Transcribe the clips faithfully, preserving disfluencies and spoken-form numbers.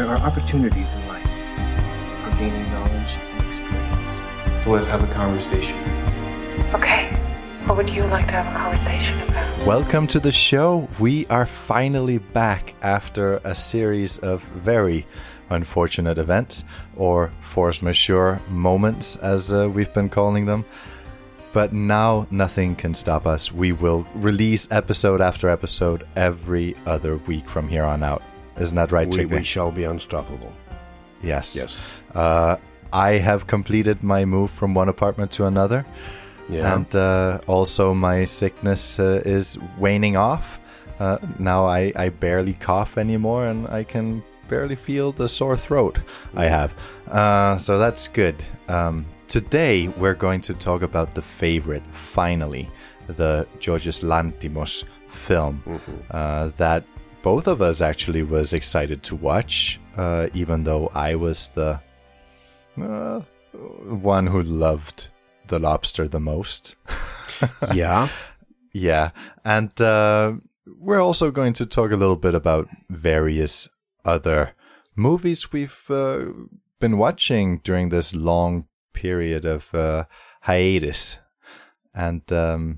there are opportunities in life for gaining knowledge and experience. So let's have a conversation. Okay. What would you like to have a conversation about? Welcome to the show. We are finally back after a series of very unfortunate events, or force majeure moments, as uh, we've been calling them. But now nothing can stop us. We will release episode after episode every other week from here on out. Isn't that right, we, Chick? we shall be unstoppable. Yes. Yes. Uh, I have completed my move from one apartment to another. Yeah. And uh, also my sickness uh, is waning off. Uh, now I, I barely cough anymore, and I can barely feel the sore throat I have. Uh, so that's good. Um, today we're going to talk about the favorite, finally, the Georgios Lanthimos film Mm-hmm. uh, that both of us actually was excited to watch, uh, even though I was the uh, one who loved The Lobster the most. Yeah. Yeah. And uh, we're also going to talk a little bit about various other movies we've uh, been watching during this long period of uh, hiatus. And um,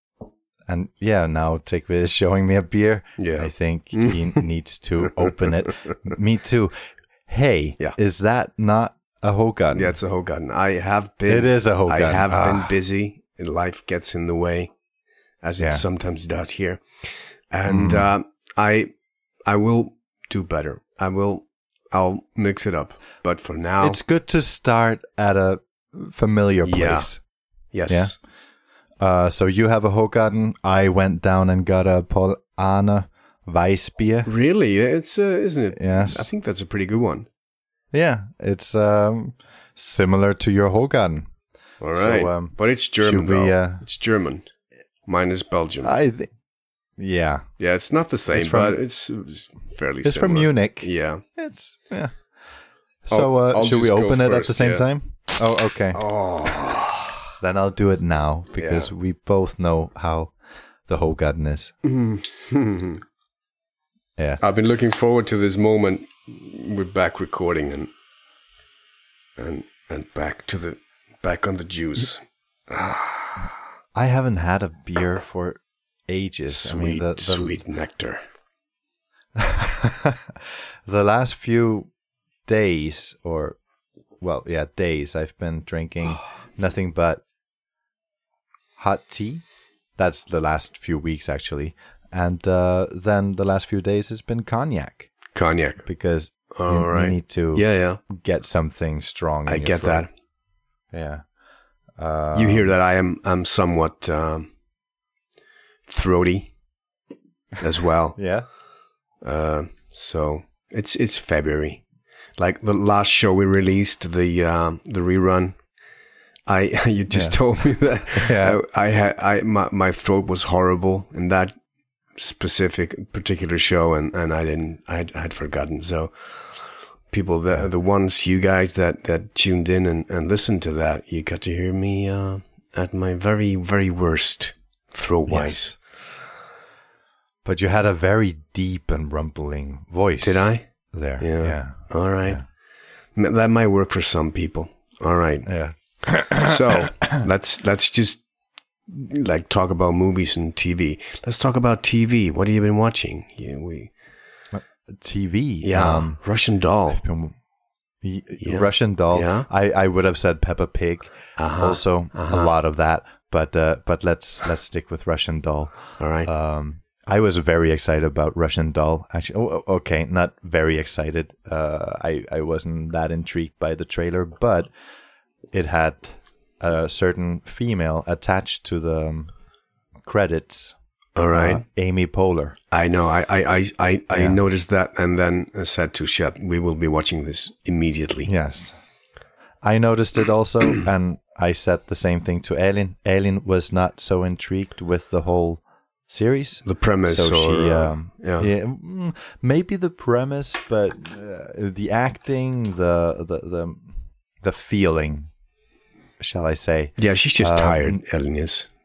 and yeah, now Tryggvi is showing me a beer. Yeah. I think he needs to open it. Me too. Hey, Yeah. is that not a Hogan? Yeah, it's a Hogan. I have been. It is a Hogan. I have Ah. been busy, and life gets in the way, as Yeah. it sometimes does here. And Mm. uh, I, I will do better. I will. I'll mix it up. But for now, It's good to start at a familiar Yeah. place. yes. Yeah. Uh, so you have a Hogarden. I went down and got a Paul Arne Weissbier. Really, it's uh, isn't it? Yes. I think that's a pretty good one. Yeah, it's um, similar to your Hogarden. All So, right, um, but it's German. should we, though. uh, it's German. Mine is Belgium. I think. Yeah, yeah, it's not the same, It's from- but it's, it's fairly. it's from similar. Munich. Yeah. It's yeah. So uh, I'll should we just go open it at first, the same yeah. time? Oh, okay. Oh. Then I'll do it now because we both know how the Hogarden is. Yeah. I've been looking forward to this moment. We're back recording and and and back to the back on the juice. I haven't had a beer for ages. Sweet, I mean, the, the, sweet nectar. the last few days, or well, yeah, days, I've been drinking nothing but hot tea. That's the last few weeks, actually. And uh, then the last few days has been cognac, Cognac. because All you, right. you need to Yeah, yeah. get something strong. in I your get throat. that. Yeah. Uh, You hear that I am I'm somewhat um, throaty as well. Yeah. Uh, so it's it's February. Like the last show we released, the um, the rerun. I you just Yeah. told me that Yeah. I, I had I my, my throat was horrible in that specific particular show, and, and I didn't I had, I had forgotten. So people, the the ones you guys that, that tuned in and, and listened to that, you got to hear me uh, at my very very worst throat wise. Yes. But you had a very deep and rumbling voice. Did I? There. Yeah. Yeah. All right. M That might work for some people. All right. Yeah. So let's let's just like talk about movies and T V. Let's talk about T V. What have you been watching? Yeah, we T V. yeah, Um, Russian Doll. been- y- Yeah. Russian Doll. Yeah. I, I would have said Peppa Pig. Uh-huh. Also, Uh-huh. a lot of that. But uh, but let's let's stick with Russian Doll. All right. Um, I was very excited about Russian Doll. Actually, oh, oh, okay, not very excited. Uh, I I wasn't that intrigued by the trailer, but it had a certain female attached to the um, credits. All right. uh, Amy Poehler. I know. I I I I, I Yeah. noticed that, and then I said to Shep, "We will be watching this immediately." Yes, I noticed it also, and I said the same thing to Elin. Elin was not so intrigued with the whole series. The premise, So or she, uh, um, yeah. yeah, mm, maybe the premise, but uh, the acting, the the the the feeling, shall I say? yeah, she's just um, tired. Ellen is.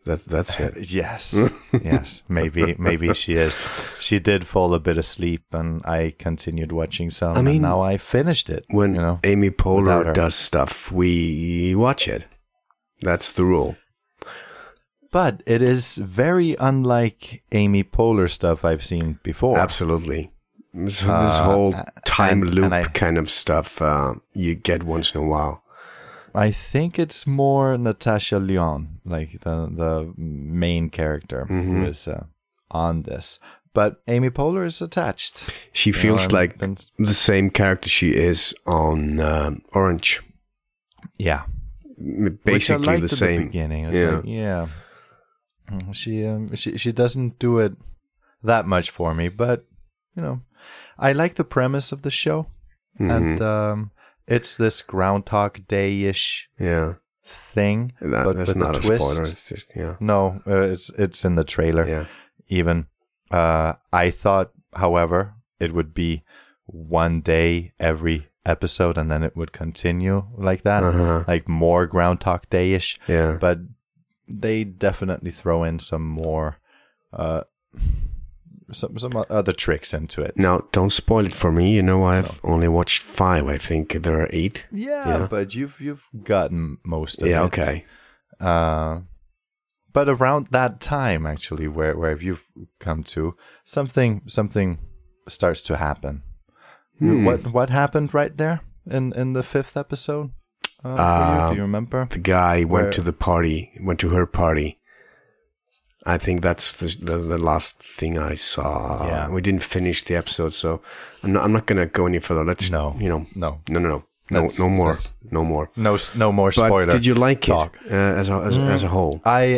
That's that's it. Yes, yes. Maybe maybe she is. She did fall a bit asleep, and I continued watching some. I mean, and now I finished it. When you know, Amy without Poehler her. does stuff, we watch it. That's the rule. But it is very unlike Amy Poehler stuff I've seen before. Absolutely. So Uh, this whole time and- loop and I- kind of stuff uh, you get once in a while. I think it's more Natasha Lyonne, like the the main character Mhm. who is uh, on this. But Amy Poehler is attached. She You know, feels and- like and- the same character she is on um, Orange. yeah, M- which I Basically liked the at the same. beginning. It's Yeah. like, yeah. Mm, She um, she she doesn't do it that much for me, but you know, I like the premise of the show, Mhm. and um, it's this Groundhog Day-ish yeah, thing, that, but that's with not a a twist. spoiler. It's just yeah, No, uh, it's it's in the trailer. yeah. Even uh, I thought, however, it would be one day every episode, and then it would continue like that, Uh-huh. like more Groundhog Day-ish. Yeah. But they definitely throw in some more, uh, some some other tricks into it. Now, don't spoil it for me. You know, I've only watched five. I think there are eight. Yeah, Yeah. but you've you've gotten most of Yeah. it. Okay. Uh, but around that time, actually, where where you've come to, something something starts to happen. Hmm. What what happened right there in, in the fifth episode? Uh, for you? Uh, Do you remember? The guy Where- went to the party. Went to her party. I think that's the the, the last thing I saw. Yeah. We didn't finish the episode, so I'm not. I'm not gonna go any further. Let's. No. You know. No, No. No. No. No. That's- No more. that's- No more. no, s- no more But spoiler. did you like talk. it uh, as a as, Mm. as a whole? I,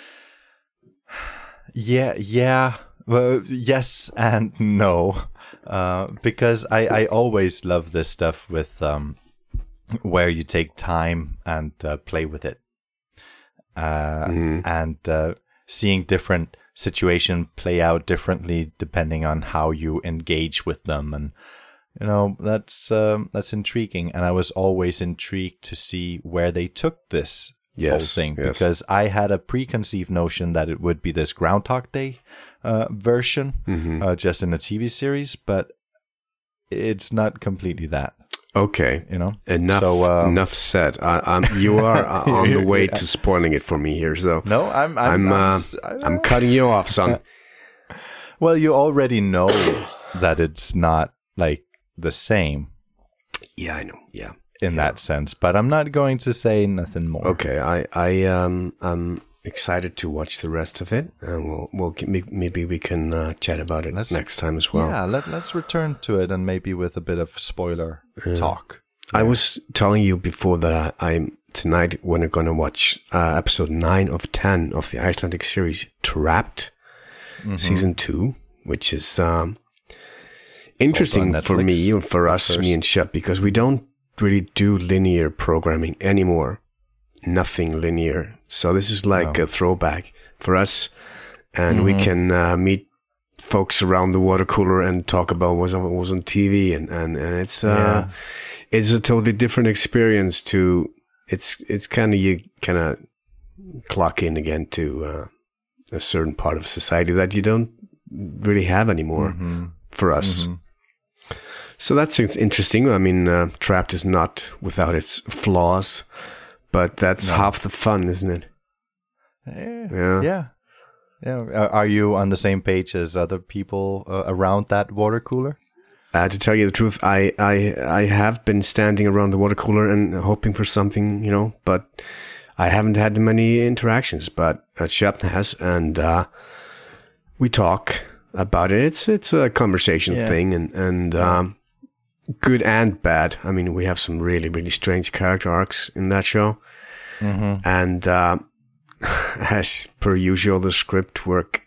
yeah, yeah, well, yes and no, uh, because I, I always love this stuff with um, where you take time and uh, play with it, uh, Mhm. and uh, seeing different situation play out differently depending on how you engage with them, and you know that's um, that's intriguing. And I was always intrigued to see where they took this whole Yes. thing, yes. because I had a preconceived notion that it would be this Groundhog Day uh, version, Mhm. uh, just in a T V series, but it's not completely that, Okay. you know. Enough. So, um, enough said. I, I'm. You are uh, on the way Yeah. to spoiling it for me here. So No, I'm. I'm. I'm. I'm, uh, s- I- I'm cutting you off, son. well, you already know that it's not like the same Yeah, I know. Yeah. in that sense, but I'm not going to say nothing more. Okay. I. I. Um. I'm excited to watch the rest of it, and we'll. We'll. g- Maybe we can uh, chat about it Let's- next time as well. Yeah, let, let's return to it, and maybe with a bit of spoiler talk. I was telling you before that I, I'm tonight we're going to watch uh, episode nine of ten of the Icelandic series Trapped, Mm-hmm. season two, which is um, interesting on for Netflix me and for us, first. me and Shep, because we don't really do linear programming anymore. Nothing linear. So this is like No. a throwback for us, and we Mhm. can uh, meet folks around the water cooler and talk about what was on, what was on T V, and and and it's uh, Yeah. it's a totally different experience. To it's it's kind of you kind of clock in again to uh, a certain part of society that you don't really have anymore Mhm. for us. Mhm. So that's it's interesting. I mean, uh, Trapped is not without its flaws, but that's No. half the fun, isn't it? Yeah. Yeah. Yeah. Yeah. Uh, Are you on the same page as other people uh, around that water cooler? Uh, to tell you the truth, I, I I have been standing around the water cooler and hoping for something, you know, but I haven't had many interactions. But uh, Shep has, and uh, we talk about it. It's it's a conversation Yeah. thing, and and um, good and bad. I mean, we have some really really strange character arcs in that show, Mm-hmm. and uh, as per usual, the script work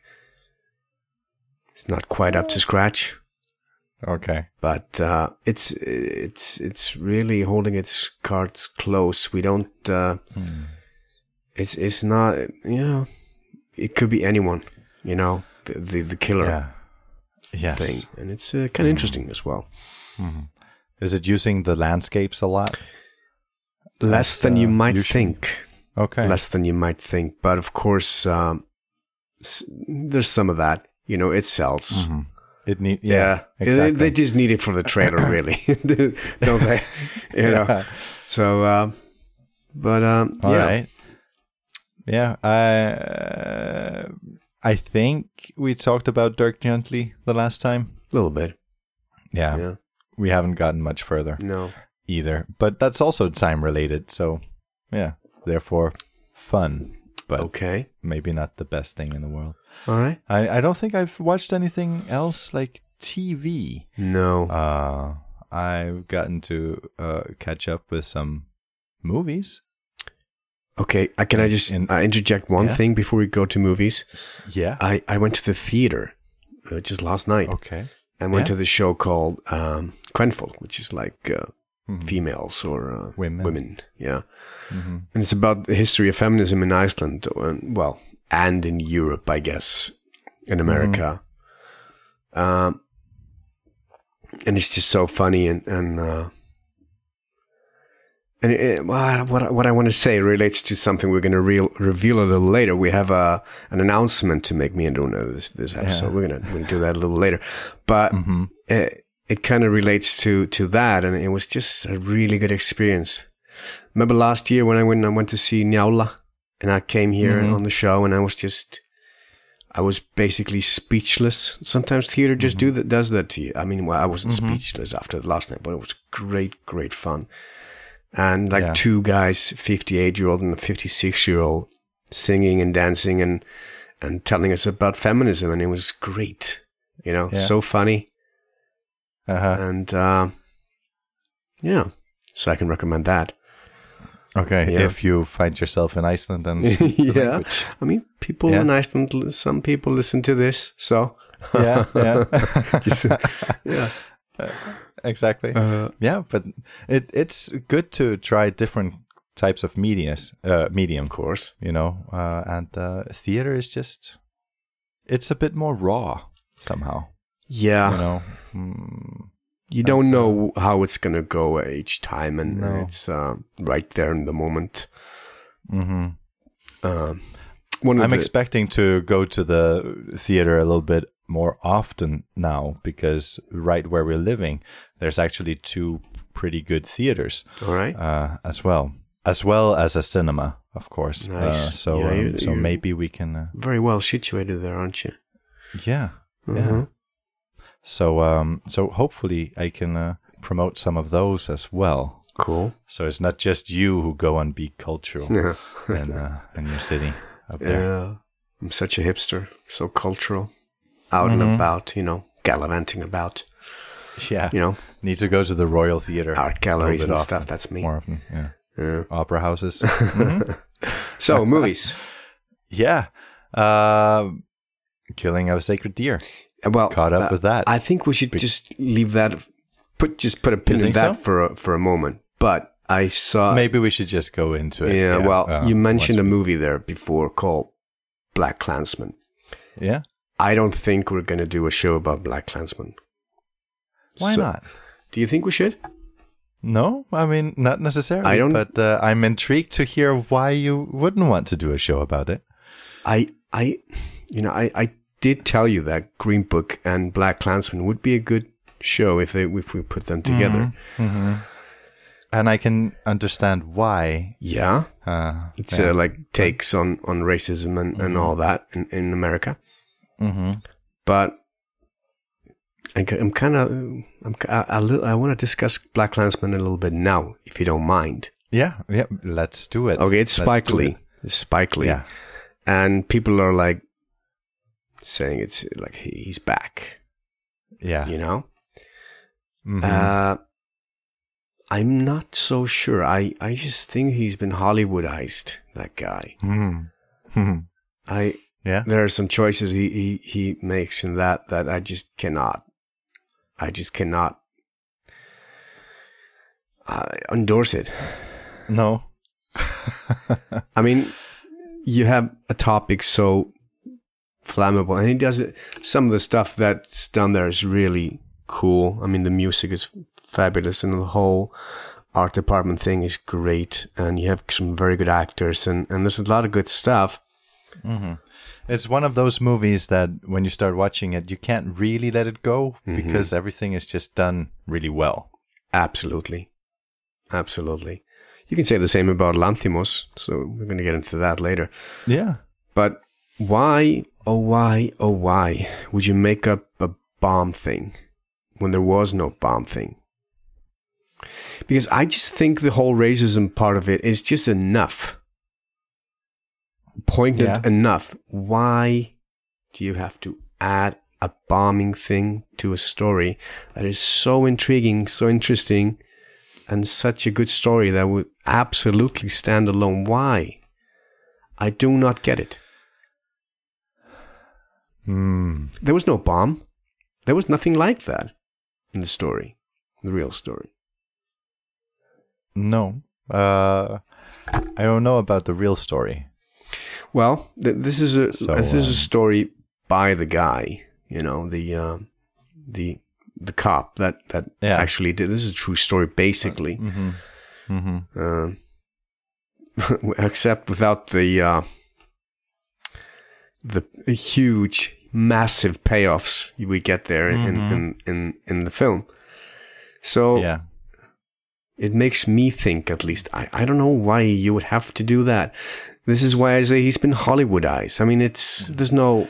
is not quite up to scratch. Okay. But uh, it's it's it's really holding its cards close. We don't. Uh, Hmm. It's it's not. You know, it could be anyone. You know, the the, the killer Yeah. Yes. thing, and it's uh, kind of interesting as well. Mhm. Is it using the landscapes a lot? Less That's, than you uh, might usually- think. Okay. less than you might think. But of course, um, s- there's some of that. You know, it sells. Mhm. It need Yeah, yeah, They- exactly. they just need it for the trailer, really, don't they? You know. Yeah. So, um, but um, All yeah, right. Yeah, I uh, I think we talked about Dirk Gently the last time. a little bit. Yeah, Yeah. we haven't gotten much further No. either, but that's also time related. So yeah, therefore fun, but Okay. maybe not the best thing in the world. All right. I, I don't think I've watched anything else like T V. No. Uh, I've gotten to uh, catch up with some movies. Okay. Uh, can I just In- uh, interject one Yeah. thing before we go to movies? Yeah. I, I went to the theater uh, just last night Okay. and went Yeah. to the show called um, Kvenfolk, which is like uh, Mhm. females or uh, Women. women. Yeah. Mm-hmm. And it's about the history of feminism in Iceland, and, well, and in Europe, I guess, in America. Um, and it's just so funny, and and uh, and it, well, what I- what I want to say relates to something we're going to real, reveal a little later. We have a an announcement to make me and Runa this this episode. Yeah. We're gonna we're gonna do that a little later, but Mm-hmm. it, it kind of relates to to that, and it was just a really good experience. Remember last year when I went I went to see Njála, and I came here Mhm. on the show, and I was just, I was basically speechless. Sometimes theater just do that, does that to you. I mean, well, I wasn't Mhm. speechless after the last night, but it was great, great fun. And like Yeah. two guys, fifty-eight year old and a fifty-six year old, singing and dancing and and telling us about feminism, and it was great. You know, Yeah. so funny. Uh-huh. And uh, yeah, so I can recommend that. Okay, Yeah. if you find yourself in Iceland and speak the Yeah. language. I mean, people Yeah. in Iceland, some people listen to this, so Yeah, yeah. Just, yeah. Exactly. Uh, Yeah, but it it's good to try different types of medias, uh, medium, of course. you know, uh, and uh, theater is just, it's a bit more raw somehow, Yeah, you know. Mm, you don't know how it's gonna go each time, and, and No. it's uh, right there in the moment. hmm Um, one of I'm the, expecting to go to the theater a little bit more often now because right where we're living, there's actually two pretty good theaters all right. uh, as well, as well as a cinema, of course. Nice. Uh, so, Yeah, um, you- so you- maybe we can. Uh, Very well situated there, aren't you? yeah, yeah. Mhm. So, um, so hopefully I can uh, promote some of those as well. Cool. So it's not just you who go and be cultural Yeah. in uh, in your city up there. Yeah. I'm such a hipster, so cultural, out and Mhm. about, you know, gallivanting about, Yeah, you know, need to go to the Royal Theater. art galleries a and little bit stuff. often. That's me. More often, yeah. Yeah. Opera houses. Mhm. So movies. Yeah. Um Killing of a Sacred Deer. Well, Caught up uh, with that. I think we should just leave that. Put just put a pin You in think that so? for a, for a moment. But I saw. Maybe we should just go into it. Yeah. well, uh, you mentioned a once movie there before called Black Klansman. we- Yeah. I don't think we're going to do a show about Black Klansman. Why So- not? Do you think we should? No, I mean not necessarily. I don't- But uh, I'm intrigued to hear why you wouldn't want to do a show about it. I, I, you know, I, I did tell you that Green Book and Black Klansman would be a good show if they, if we put them together. Mm-hmm. And I can understand why. Yeah, Uh, it's yeah. uh, like takes on on racism and, and all that in, in America. Mhm. But I, am kind of I'm I, I, li- I want to discuss Black Klansman a little bit now, if you don't mind. Yeah, yeah. Let's do it. Okay, it's Let's Spike do Lee. it. It's Spike Lee, Yeah. and people are like saying it's like he, he's back. Yeah. You know, Mhm. uh, I'm not so sure. I I just think he's been Hollywoodized. That guy. Mhm. Mhm. I Yeah. there are some choices he, he, he makes in that that I just cannot. I just cannot uh, endorse it. No. I mean, you have a topic so flammable, and he does it. Some of the stuff that's done there is really cool. I mean, the music is fabulous, and the whole art department thing is great, and you have some very good actors, and, and there's a lot of good stuff. Mm-hmm. It's one of those movies that when you start watching it, you can't really let it go mm-hmm. because everything is just done really well. Absolutely. Absolutely. You can say the same about Lanthimos, so we're going to get into that later. Yeah. But why, oh why, oh why would you make up a bomb thing when there was no bomb thing? Because I just think the whole racism part of it is just enough. Poignant yeah. enough. Why do you have to add a bombing thing to a story that is so intriguing, so interesting, and such a good story that would absolutely stand alone? Why? I do not get it. Hmm. There was no bomb. There was nothing like that in the story, the real story. No. Uh, I don't know about the real story. Well, th- this is a So, this is a um, story by the guy, you know, the uh, the the cop that that Yeah. actually did. This is a true story, basically, Mm-hmm. Mm-hmm. uh, except without the uh, the huge, massive payoffs we get there in, Mhm. in in in the film. So Yeah. it makes me think, at least. I, I don't know why you would have to do that. This is why I say he's been Hollywoodized. I mean, it's there's no.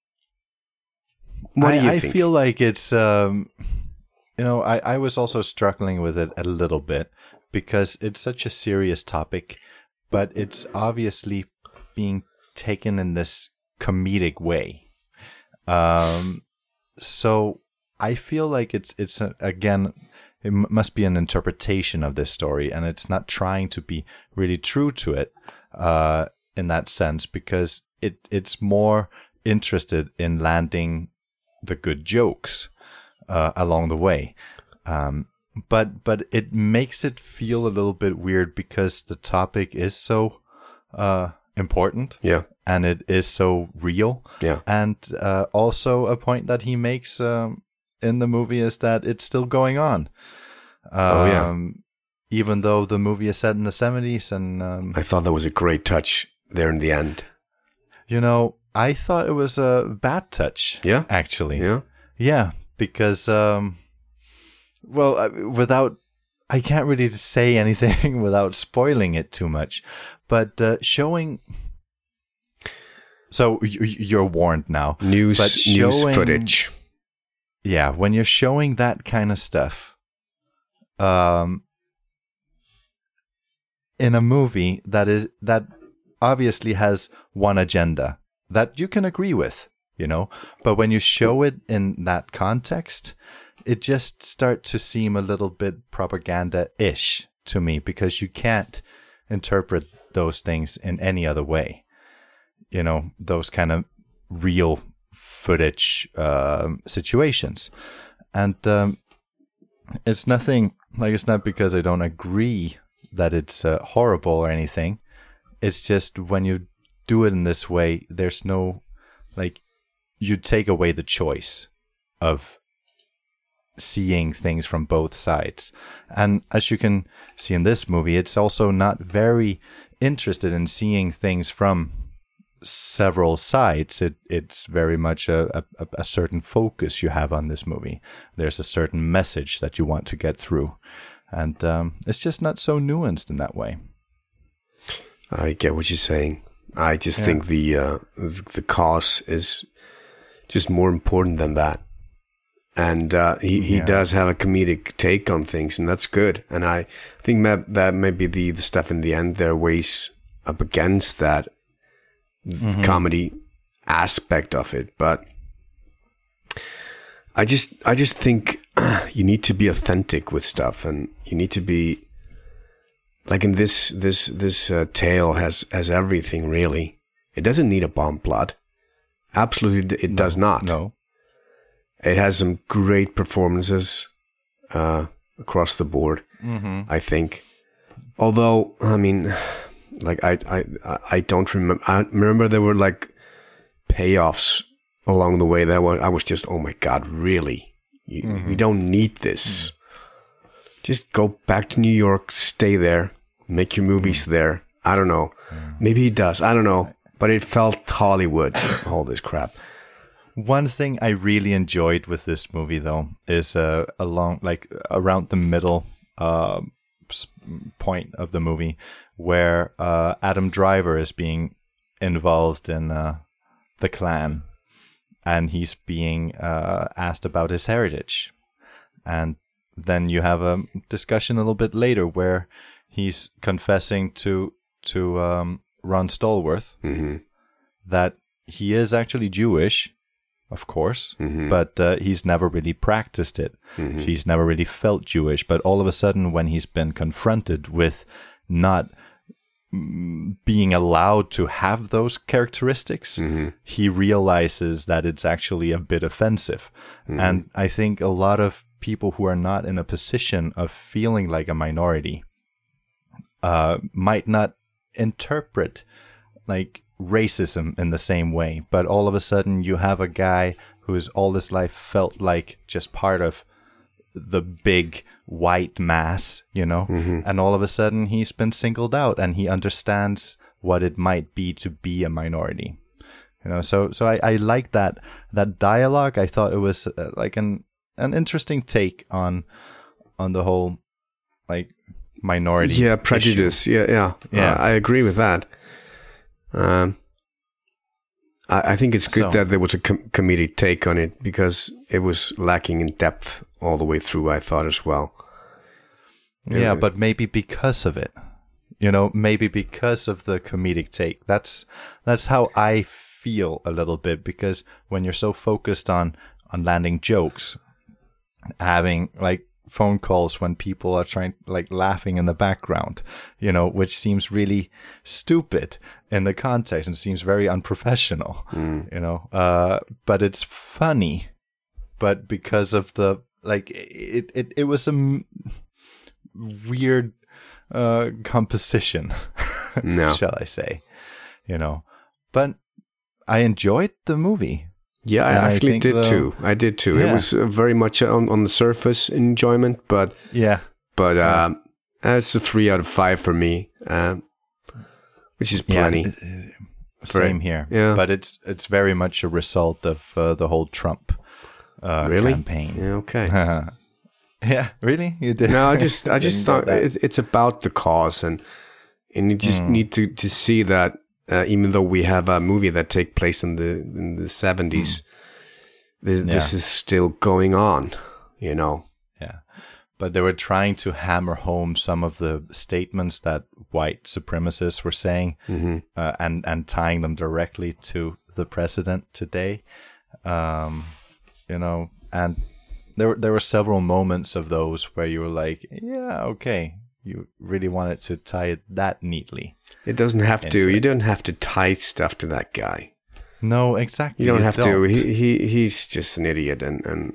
What I, do you I think? feel like it's, um, you know, I, I was also struggling with it a little bit because it's such a serious topic, but it's obviously being taken in this comedic way. Um, so I feel like it's, it's a, again, it m- must be an interpretation of this story, and it's not trying to be really true to it uh, in that sense, because it it's more interested in landing the good jokes uh, along the way. Um, but but it makes it feel a little bit weird because the topic is so uh, important. Yeah. And it is so real. Yeah. And uh, also a point that he makes um, in the movie is that it's still going on. Um, Oh, yeah. Even though the movie is set in the seventies, and um, I thought that was a great touch there in the end. you know, I thought it was a bad touch. Yeah? Actually. Yeah. Yeah, because, um, well, I- without, I can't really say anything without spoiling it too much, but uh, showing, so y- y- you're warned now. News But news showing- footage. Yeah, when you're showing that kind of stuff, um, in a movie that is that obviously has one agenda that you can agree with, you know, but when you show it in that context, it just starts to seem a little bit propaganda-ish to me, because you can't interpret those things in any other way. You know, those kind of real footage um, situations. And um, it's nothing, like, it's not because I don't agree that it's uh, horrible or anything. It's just when you do it in this way, there's no, like, you take away the choice of seeing things from both sides. And as you can see in this movie, it's also not very interested in seeing things from several sides. It it's very much a, a, a certain focus you have on this movie. There's a certain message that you want to get through. And um, it's just not so nuanced in that way. I get what you're saying. I just Yeah. think the uh, the cause is just more important than that. And uh, he, he Yeah. does have a comedic take on things, and that's good. And I think that, that maybe the, the stuff in the end there weighs up against that Mm-hmm. comedy aspect of it. But I just I just think you need to be authentic with stuff, and you need to be like in this this this uh, tale has has everything really. It doesn't need a bomb plot. Absolutely, it does not. No. It has some great performances uh, across the board, Mm-hmm. I think. Although, I mean, like I, I, I don't remember. I remember there were like payoffs along the way that were, I was just, oh my god, really? You, Mm-hmm. We don't need this. just go back to New York, stay there, make your movies mm. there. I don't know. Mm. Maybe he does. I don't know. But it felt Hollywood, all this crap. One thing I really enjoyed with this movie, though, is uh, along like around the middle uh, point of the movie, where uh, Adam Driver is being involved in uh, the Klan, and he's being uh, asked about his heritage, and then you have a discussion a little bit later where he's confessing to to um, Ron Stallworth mm-hmm. that he is actually Jewish. Of course, mm-hmm. but uh, he's never really practiced it. Mm-hmm. He's never really felt Jewish. But all of a sudden, when he's been confronted with not mm, being allowed to have those characteristics, mm-hmm. he realizes that it's actually a bit offensive. Mm-hmm. And I think a lot of people who are not in a position of feeling like a minority uh, might not interpret like racism in the same way, but all of a sudden you have a guy who's all his life felt like just part of the big white mass, you know, mm-hmm. and all of a sudden he's been singled out and he understands what it might be to be a minority, you know. So, so I, I like that that dialogue. I thought it was uh, like an an interesting take on on the whole like minority. Yeah, prejudice. issue. Yeah, yeah, yeah. Uh, I agree with that. Um, I, I think it's good So- that there was a com- comedic take on it because it was lacking in depth all the way through, I thought as well. Yeah, but maybe because of it, you know, maybe because of the comedic take. That's that's how I feel a little bit, because when you're so focused on on landing jokes, having like phone calls when people are trying like laughing in the background, you know, which seems really stupid in the context and seems very unprofessional, Mm. you know, uh, but it's funny, but because of the like it it, it was a m- weird uh, composition, No. shall I say, you know, but I enjoyed the movie. Yeah, I And I actually think did the- too. I did too. It Yeah. was uh, very much on, on the surface enjoyment, but Yeah. but Yeah. um, it's a three out of five for me, um, which is plenty. Yeah, same here. Yeah. But it's it's very much a result of uh, the whole Trump uh, Really? campaign. Yeah, okay. Yeah, really? You did? No, I just I just Didn't thought get that. it, it's about the cause, and and you just Mm. need to, to see that uh, even though we have a movie that take place in the in the seventies, this this Yeah. is still going on. You know. Yeah. But they were trying to hammer home some of the statements that white supremacists were saying, Mm-hmm. uh, and and tying them directly to the president today. Um, you know, and there were- there were several moments of those where you were like, yeah, okay, you really wanted to tie it that neatly. It doesn't have to. Into You it. don't have to tie stuff to that guy. No, exactly. You don't have to. don't. He, he he's just an idiot, and and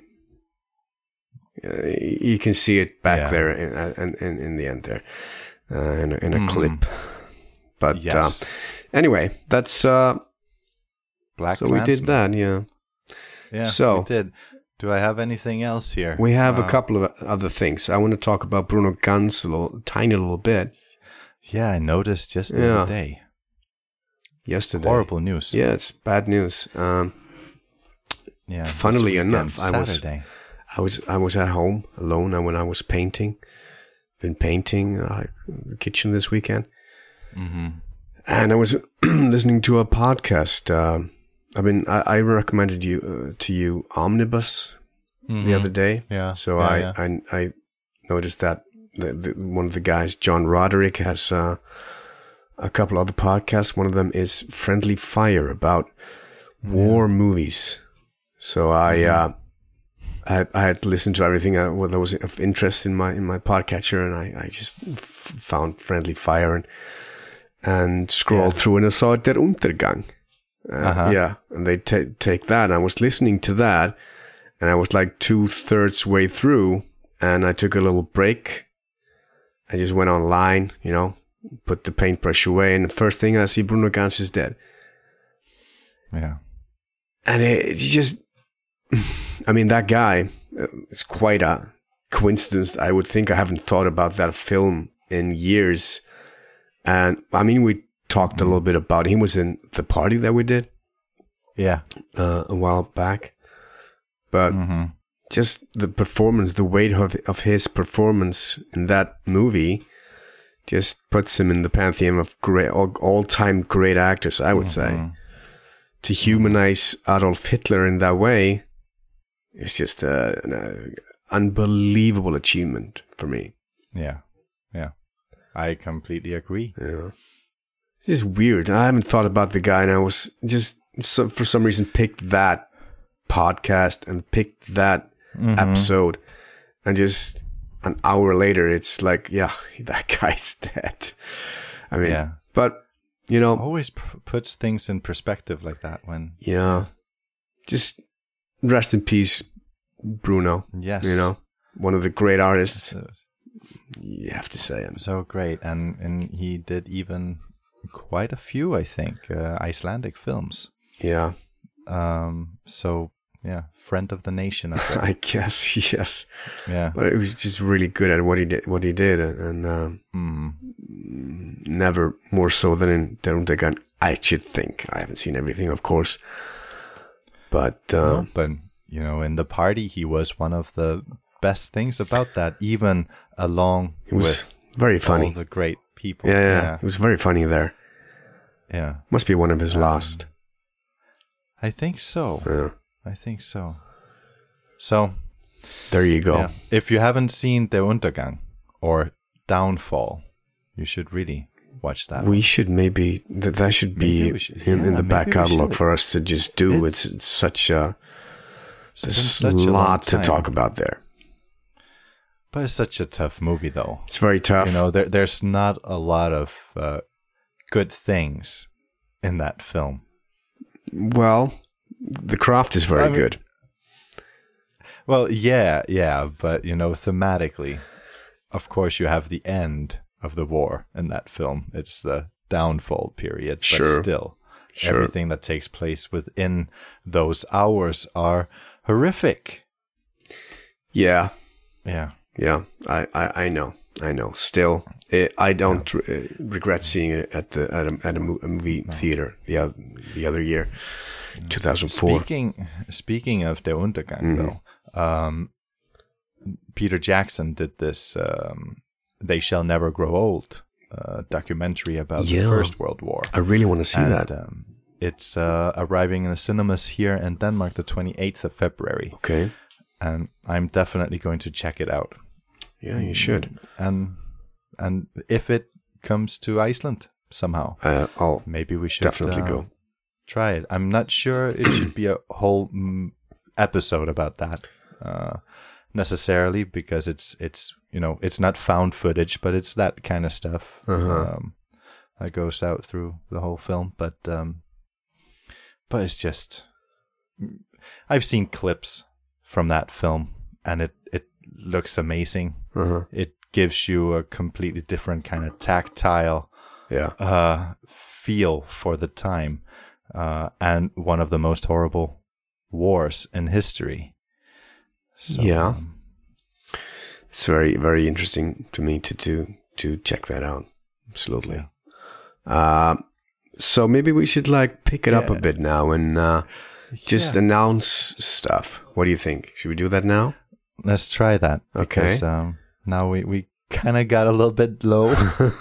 uh, you can see it back Yeah. there in, in in in the end there, uh, in a, in a Mhm. clip. But Yes. uh, anyway, that's uh, Black so we did Klansman. that. Yeah, Yeah, So- we did. Do I have anything else here? we have a Uh, couple of other things. I want to talk about Bruno Ganz a little, tiny little bit Yeah, I noticed just the Yeah. other day. yesterday. Horrible news. Yeah, it's bad news. Um, Yeah. this Funnily weekend, enough, I was- Saturday. I was I was at home alone, and when I was painting, been painting uh, the kitchen this weekend, Mm-hmm. and I was listening to a podcast. Um, I mean, I, I recommended you uh, to you Omnibus the other day. Mm-hmm. Yeah. So yeah, I, yeah. I I noticed that the, the, one of the guys, John Roderick, has uh, a couple other podcasts. One of them is Friendly Fire about war movies. So I Mm-hmm. uh, I, had, I had listened to everything uh, what that was of interest in my in my podcatcher, and I, I just f- found Friendly Fire and and scrolled Yeah. through, and I saw Der Untergang. Uh, Uh-huh. Yeah, and they ta- take that. And I was listening to that, and I was like two thirds way through, and I took a little break. I just went online, you know, put the paintbrush away, and the first thing I see, Bruno Ganz is dead. Yeah. And it, it's just, I mean, that guy uh, is quite a coincidence. I would think I haven't thought about that film in years. And I mean, we talked mm-hmm. a little bit about, he was in the party that we did. Yeah. Uh, a while back. But mm-hmm. just the performance, the weight of, of his performance in that movie just puts him in the pantheon of great, all, all-time great actors, I would mm-hmm. say. To humanize Adolf Hitler in that way, it's just a, an a unbelievable achievement for me. Yeah, yeah. I completely agree. Yeah. It's just weird. I haven't thought about the guy, and I was just, so, for some reason, picked that podcast and picked that mm-hmm. episode, and just an hour later, it's like, yeah, that guy's dead. I mean, yeah. but, you know. Always p- puts things in perspective like that when. Yeah. Just rest in peace, Bruno. Yes. You know, one of the great artists. So, you have to say him. So great. And, and he did even quite a few, I think, uh, Icelandic films. Yeah. Um. So. Yeah, friend of the nation. I, I guess, yes. Yeah, but it was just really good at what he did. What he did, and um, mm. never more so than in Der Untergang. I should think. I haven't seen everything, of course, but uh, no, but you know, in the party, he was one of the best things about that. Even along it was with very funny, all the great people. Yeah, yeah, yeah, it was very funny there. Yeah, must be one of his um, last. I think so. Yeah. I think so. So, there you go. Yeah. If you haven't seen Der Untergang or Downfall, you should really watch that. We one. should maybe, that, that should be should, in, yeah, in the back catalog for us to just do. It's, it's, it's such a, there's such a lot a to talk about there. But it's such a tough movie, though. It's very tough. You know, there, there's not a lot of uh, good things in that film. Well, the craft is very I mean, good. Well, yeah, yeah, but, you know, thematically, of course, you have the end of the war in that film. It's the downfall period, but sure. still, sure. everything that takes place within those hours are horrific. Yeah. Yeah. Yeah, I, I, I know. I know. Still, it, I don't yeah. re- regret seeing it at the at a, at a, mo- a movie no. theater the other, the other year. two thousand four. Speaking speaking of Der Untergang, mm-hmm. though, um, Peter Jackson did this um, "They Shall Never Grow Old" uh, documentary about yeah. the First World War. I really want to see and, that. Um, it's uh, arriving in the cinemas here in Denmark the twenty-eighth of February. Okay, and I'm definitely going to check it out. Yeah, you should. And and if it comes to Iceland somehow, uh, I'll maybe we should definitely uh, go. Try it. I'm not sure it should be a whole mm, episode about that uh, necessarily, because it's it's you know it's not found footage, but it's that kind of stuff uh-huh. um, that goes out through the whole film. But um, but it's just I've seen clips from that film, and it it looks amazing. Uh-huh. It gives you a completely different kind of tactile yeah. uh, feel for the time. Uh, and one of the most horrible wars in history. So, yeah, um, it's very, very interesting to me to to to check that out. Absolutely. Yeah. Uh, so maybe we should like pick it yeah. up a bit now and uh, just yeah. announce stuff. What do you think? Should we do that now? Let's try that. Okay. Because, um, now we we kind of got a little bit low.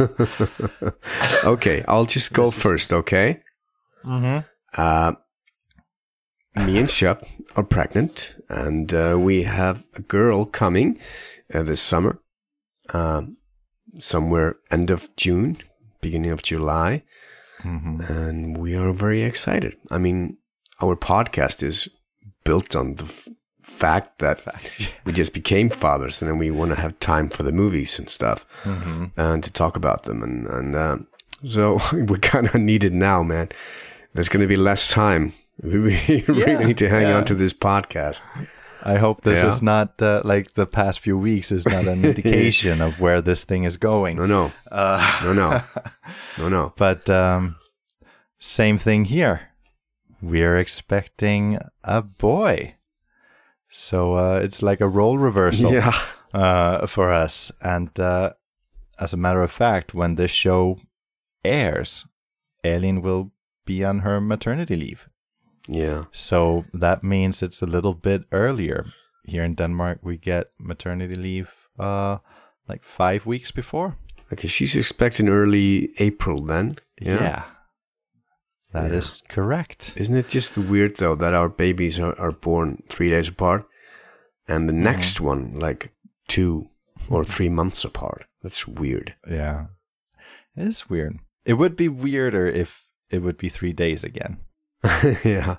Okay, I'll just go first. Okay. Mm-hmm. Uh, me and Shep are pregnant, and uh, we have a girl coming uh, this summer, um, somewhere end of June, beginning of July, mm-hmm. and we are very excited. I mean, our podcast is built on the f- fact that we just became fathers, and then we want to have time for the movies and stuff, mm-hmm. and to talk about them, and and uh, so we kind of need it now, man. There's going to be less time. We really yeah, need to hang yeah. on to this podcast. I hope this yeah. is not uh, like the past few weeks is not an indication of where this thing is going. No, no, uh, no, no, no, no. But um, same thing here. We're expecting a boy. So uh, it's like a role reversal. Yeah. uh, for us. And uh, as a matter of fact, when this show airs, Elin will be on her maternity leave. Yeah. So that means it's a little bit earlier. Here in Denmark, we get maternity leave uh, like five weeks before. Okay, she's expecting early April then. Yeah. Yeah. That Yeah. is correct. Isn't it just weird, though, that our babies are, are born three days apart and the next Mm-hmm. one like two or three months apart? That's weird. Yeah. It is weird. It would be weirder if it would be three days again. yeah.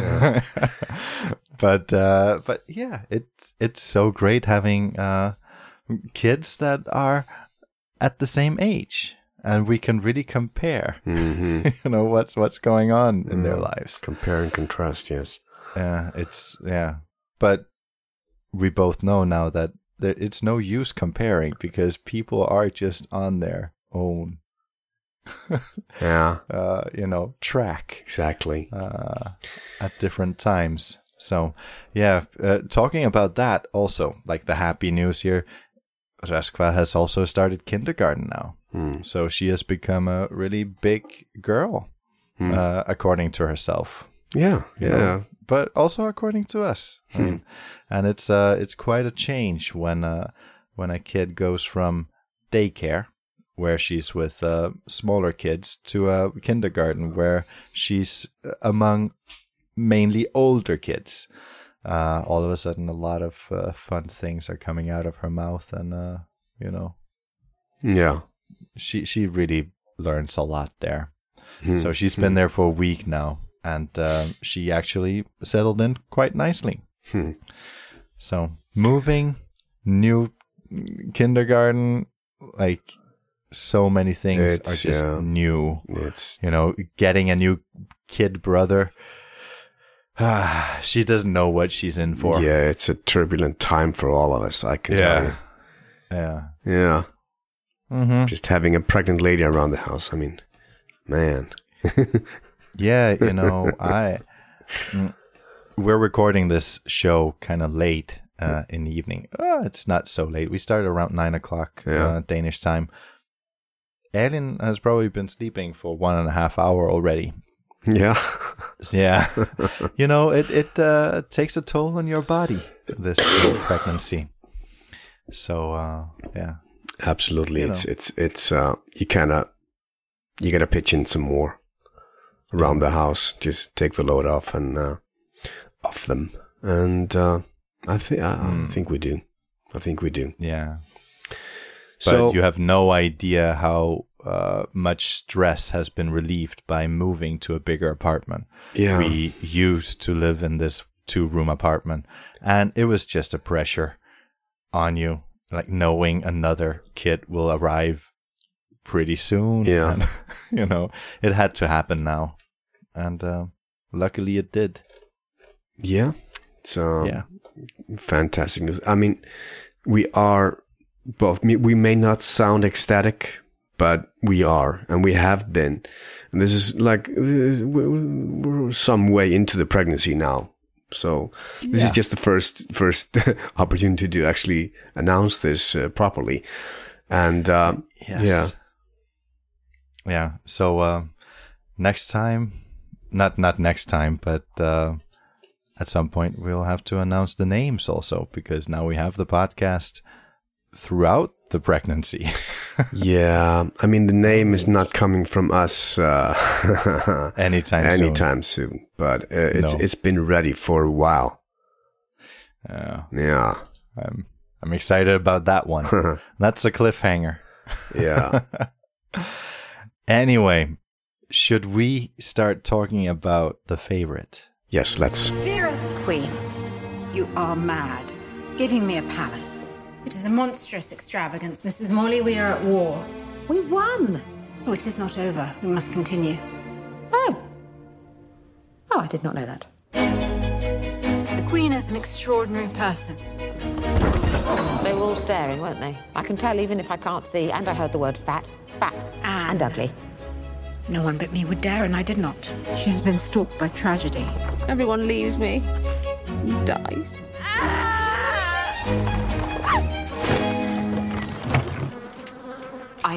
but uh, but yeah, it's it's so great having uh, kids that are at the same age, and we can really compare. hmm you know what's what's going on in their Yeah. lives. Compare and contrast, yes. Yeah, it's yeah, but we both know now that there, it's no use comparing because people are just on their own, Yeah, uh, you know, track. exactly. uh, at different times. So, yeah, uh, talking about that also, like the happy news here, Röskva has also started kindergarten now. Hmm. So she has become a really big girl, Hmm. uh, according to herself. Yeah, you yeah. know, but also according to us. I mean, and it's uh, it's quite a change when uh, when a kid goes from daycare, where she's with uh, smaller kids, to a kindergarten where she's among mainly older kids. Uh, all of a sudden, a lot of uh, fun things are coming out of her mouth, and uh, you know, Yeah. she she really learns a lot there. Hmm. So she's been there for a week now, and um, she actually settled in quite nicely. Hmm. So moving, new kindergarten, like so many things It's, are just yeah. new. It's You know, getting a new kid brother. She doesn't know what she's in for. yeah, it's a turbulent time for all of us, I can Yeah. tell you. Yeah. Yeah. Mm-hmm. Just having a pregnant lady around the house. I mean, man. Yeah, you know, I mm, we're recording this show kind of late uh, in the evening. Oh, it's not so late. We started around nine o'clock Yeah. uh, Danish time. Elin has probably been sleeping for one and a half hour already. Yeah. Yeah, you know, it it uh, takes a toll on your body, this pregnancy. So uh, yeah, Absolutely. You It's know. it's it's uh you kinda you gotta pitch in some more around the house. Just take the load off and uh off them. And uh I think I, Hmm. I think we do. I think we do. yeah. But So you have no idea how uh, much stress has been relieved by moving to a bigger apartment. yeah. We used to live in this two-room apartment, and it was just a pressure on you, like knowing another kid will arrive pretty soon. Yeah. And, you know, it had to happen now, and uh, luckily it did. Yeah. So Yeah. fantastic news. I mean, we are both, we may not sound ecstatic, but we are, and we have been. And this is like, this- we're we're some way into the pregnancy now. So this Yeah. is just the first first opportunity to actually announce this uh, properly. And uh, Yes. yeah, Yeah. So uh, next time, not not next time, but uh, at some point we'll have to announce the names also, because now we have the podcast throughout the pregnancy. yeah. I mean, the name is not coming from us uh, Anytime soon. anytime soon, but uh, it's No. it's been ready for a while. Yeah. Yeah. I'm I'm excited about that one. That's a cliffhanger. Yeah. Anyway, should we start talking about the favorite? Yes, let's. Dearest Queen, you are mad. Giving me a palace. It is a monstrous extravagance, Missus Morley. We are at war. We won. Oh, it is not over. We must continue. Oh. Oh, I did not know that. The Queen is an extraordinary person. They were all staring, weren't they? I can tell even if I can't see, and I heard the word fat, fat, And- and ugly. No one but me would dare, and I did not. She's been stalked by tragedy. Everyone leaves me, dies.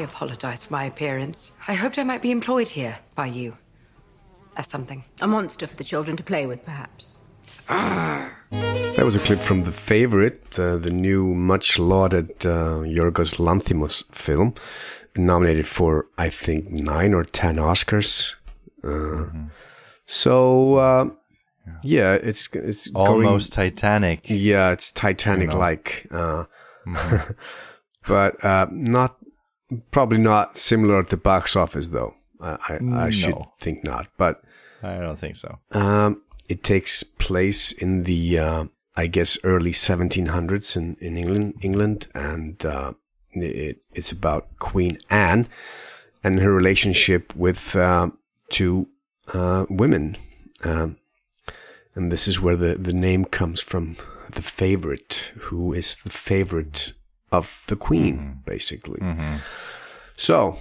apologize for my appearance. I hoped I might be employed here by you. As something. A monster for the children to play with, perhaps. That was a clip from The Favorite, uh, the new, much lauded uh, Yorgos Lanthimos film, nominated for, I think, nine or ten Oscars. Uh, mm-hmm. So, uh, yeah. yeah, it's it's almost going, Titanic. Yeah, it's Titanic-like, you know? uh, mm-hmm. but uh, not probably not similar at the box office, though. I, I, no. I should think not, but I don't think so. Um, it takes place in the, uh, I guess, early seventeen hundreds in, in England, England, and uh, it, it's about Queen Anne and her relationship with uh, two uh, women. Um, and this is where the, the name comes from, The Favorite, who is the favorite of the Queen, mm-hmm. basically. Mm-hmm. So,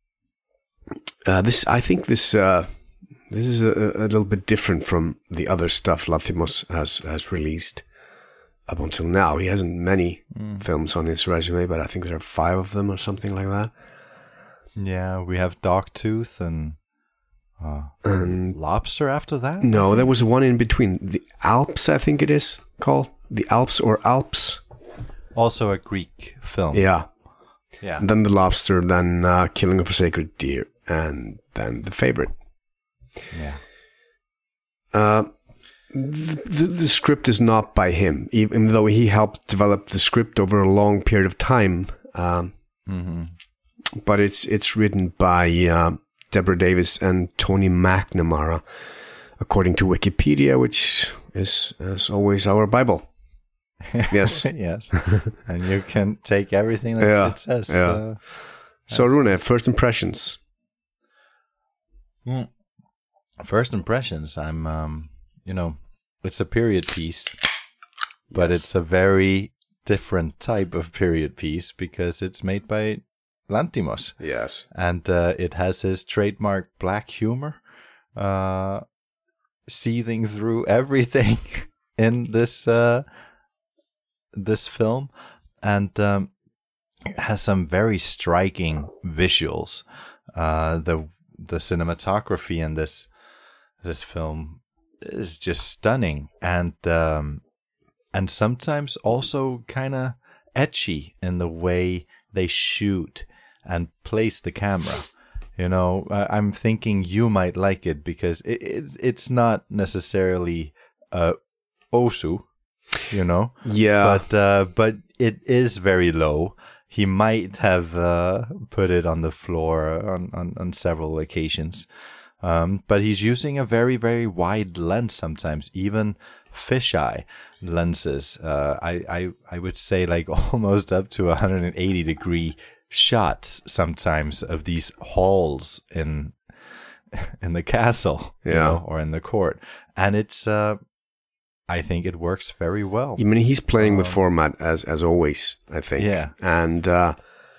uh, this I think this... Uh, This is a, a little bit different from the other stuff Lanthimos has, has released up until now. He hasn't many mm. films on his resume, but I think there are five of them or something like that. Yeah, we have Dogtooth and, uh, and Lobster after that? No, there was one in between. The Alps, I think it is called. The Alps or Alps. Also a Greek film. Yeah. Yeah. And then The Lobster, then uh, Killing of a Sacred Deer, and then The Favorite. Yeah. Uh, the, the script is not by him, even though he helped develop the script over a long period of time. Um, mm-hmm. But it's it's written by uh, Deborah Davis and Tony McNamara, according to Wikipedia, which is, as always, our Bible. Yes. Yes. And you can take everything that yeah. it says. Yeah. Uh, so, Rune, first impressions. Mm. First impressions, I'm, um, you know, it's a period piece, but yes. It's a very different type of period piece because it's made by Lanthimos. Yes. And uh, it has his trademark black humor uh, seething through everything in this uh, this film. And um, it has some very striking visuals. Uh, the the cinematography in this This film is just stunning and um, and sometimes also kind of etchy in the way they shoot and place the camera. You know, I'm thinking you might like it because it, it it's not necessarily uh, Osu, you know. Yeah. But uh, but it is very low. He might have uh, put it on the floor on, on, on several occasions. Um, but he's using a very, very wide lens sometimes, even fisheye lenses. Uh, I, I, I would say like almost up to one hundred eighty degree shots sometimes of these halls in in the castle, yeah, you know, or in the court, and it's. Uh, I think it works very well. I mean, he's playing um, with format as as always. I think, yeah, and uh,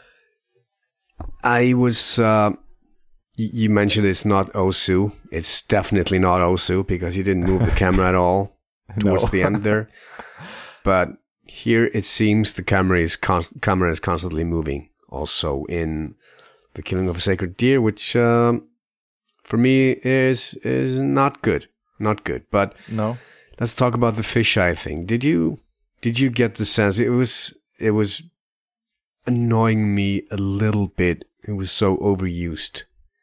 I was. Uh, You mentioned it's not Osu. It's definitely not Osu because he didn't move the camera at all towards no. the end there. But here it seems the camera is const- camera is constantly moving. Also in The Killing of a Sacred Deer, which um, for me is is not good, not good. But no, let's talk about the fisheye thing. Did you did you get the sense it was it was annoying me a little bit? It was so overused.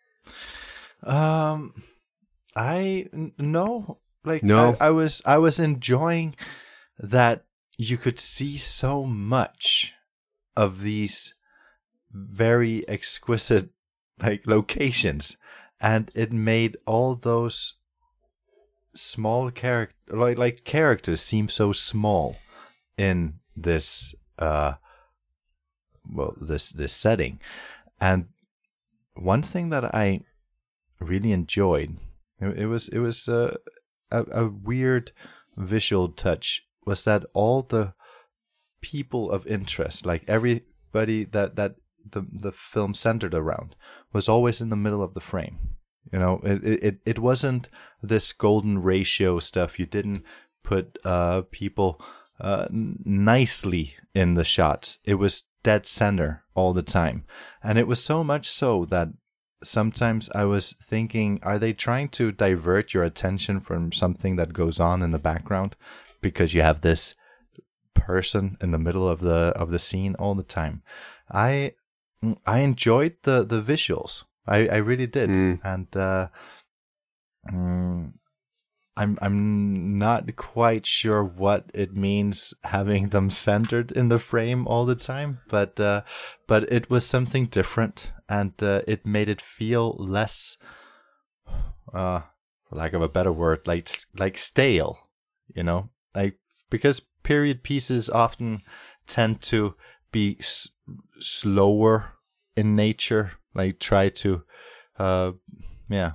Um, I n- no, like no. I, I was I was enjoying that you could see so much of these very exquisite like locations, and it made all those small character like like characters seem so small in this uh well this this setting. And one thing that I really enjoyed, it, it was it was uh, a a weird visual touch, was that all the people of interest, like everybody that that the the film centered around, was always in the middle of the frame. You know, it it it wasn't this golden ratio stuff. You didn't put uh people uh nicely in the shots. It was dead center all the time. And it was so much so that sometimes I was thinking, are they trying to divert your attention from something that goes on in the background? Because you have this person in the middle of the of the scene all the time. I I enjoyed the, the visuals. I, I really did. Mm. And uh, um, I'm I'm not quite sure what it means having them centered in the frame all the time, but uh, but it was something different, and uh, it made it feel less, uh, for lack of a better word, like like stale, you know, like because period pieces often tend to be s- slower in nature, like try to, uh, yeah.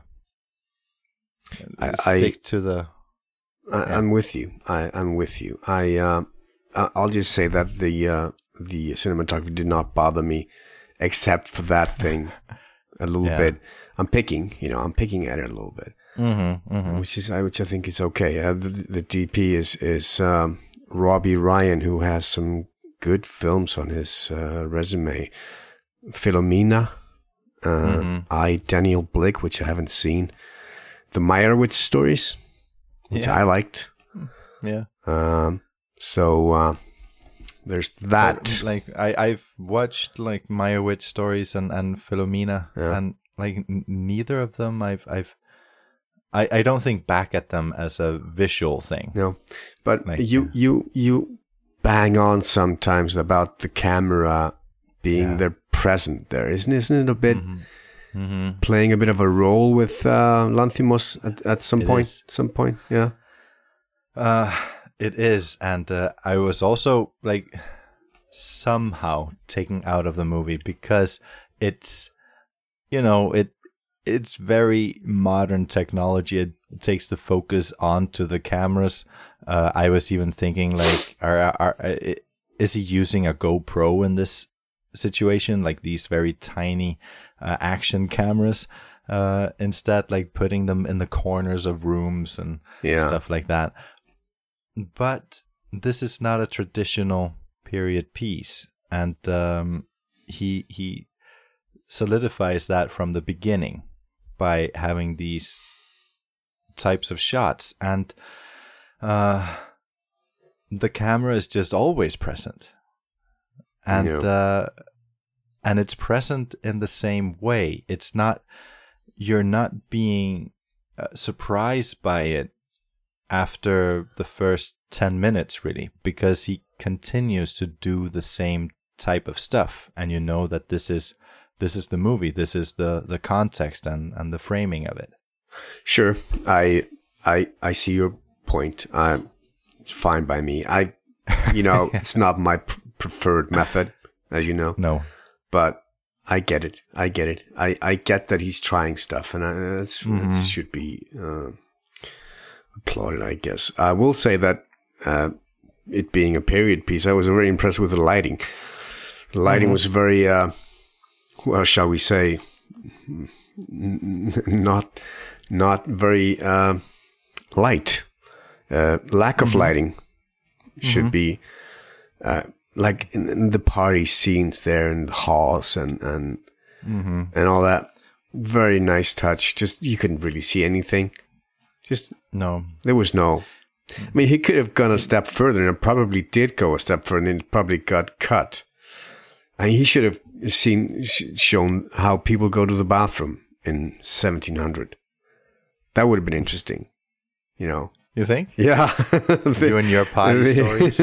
I, stick I, to the. I, yeah. I'm with you. I, I'm with you. I uh, I'll just say that the uh, the cinematography did not bother me, except for that thing, a little yeah. bit. I'm picking, you know, I'm picking at it a little bit, mm-hmm, mm-hmm. which is which I think is okay. Uh, the, the D P is is um, Robbie Ryan, who has some good films on his uh, resume. Philomena, uh, mm-hmm. I Daniel Blake, which I haven't seen. The Meyerowitz stories, which yeah. I liked. Yeah. Um. So uh, there's that. But, like I, I've watched like Meyerowitz stories and and Philomena, yeah. and like n- neither of them I've I've. I, I don't think back at them as a visual thing. No, but like, you yeah. you you bang on sometimes about the camera being yeah. there, present there, isn't isn't it a bit? Mm-hmm. Mm-hmm. Playing a bit of a role with uh, Lanthimos at, at some it point. Is. Some point, yeah. Uh, it is, and uh, I was also like somehow taken out of the movie because it's, you know, it it's very modern technology. It, it takes the focus onto the cameras. Uh, I was even thinking like, are, are, are is he using a GoPro in this situation, like these very tiny uh, action cameras, uh, instead like putting them in the corners of rooms and yeah. stuff like that. But this is not a traditional period piece, and um, he he solidifies that from the beginning by having these types of shots, and uh, the camera is just always present. And yeah. uh, and it's present in the same way. It's not, you're not being uh, surprised by it after the first ten minutes, really, because he continues to do the same type of stuff, and you know that this is this is the movie, this is the the context and and the framing of it. Sure, I I I see your point. Um, it's fine by me. I, you know, it's not my pr- preferred method, as you know. No, but I get it. I get it. I, I get that he's trying stuff, and I, that's, mm-hmm. that should be uh, applauded, I guess. I will say that uh, it being a period piece, I was very impressed with the lighting. The lighting mm-hmm. was very, uh, well, shall we say, n- not not very uh, light. Uh, lack of mm-hmm. lighting should mm-hmm. be uh, like in, in the party scenes there in the halls and and mm-hmm. and all that. Very nice touch. Just you couldn't really see anything. Just no. There was no. I mean, he could have gone a step further and probably did go a step further and it probably got cut. And he should have seen shown how people go to the bathroom in seventeen hundred. That would have been interesting, you know. You think? Yeah. You and your party stories.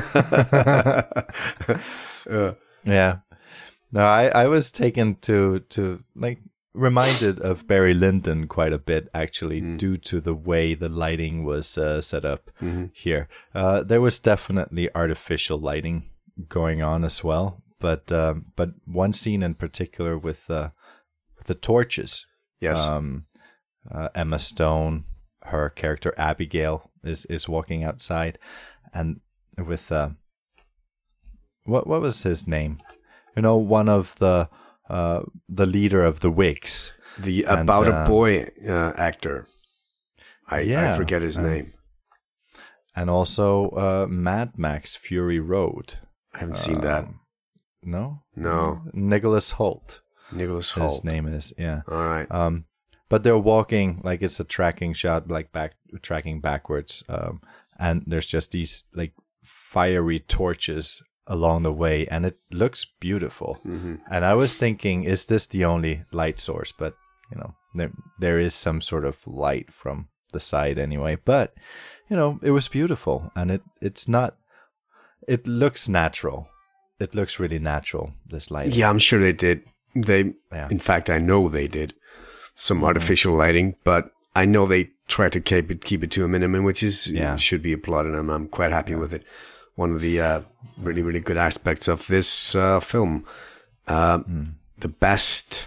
uh, yeah. No, I, I was taken to, to, like, reminded of Barry Lyndon quite a bit, actually, mm. due to the way the lighting was uh, set up mm-hmm. here. Uh, there was definitely artificial lighting going on as well. But um, but one scene in particular with, uh, with the torches. Yes. Um, uh, Emma Stone, her character Abigail is, is walking outside, and with uh, what what was his name? You know, one of the uh, the leader of the Whigs, the and, About uh, a Boy uh, actor. I yeah, I forget his uh, name. And also uh, Mad Max Fury Road. I haven't um, seen that. No, No. Nicholas Hoult. Nicholas His Hoult. name is, yeah. All right. Um, but they're walking like it's a tracking shot, like back tracking backwards. Um, and there's just these like fiery torches along the way, and it looks beautiful. Mm-hmm. And I was thinking, is this the only light source? But you know, there there is some sort of light from the side anyway. But you know, it was beautiful, and it it's not. It looks natural. It looks really natural. This lighting. Yeah, I'm sure they did. They, Yeah. in fact, I know they did some artificial lighting, but I know they try to keep it keep it to a minimum, which is Yeah. should be applauded, and I'm quite happy with it. One of the uh, really really good aspects of this uh, film, uh, the best,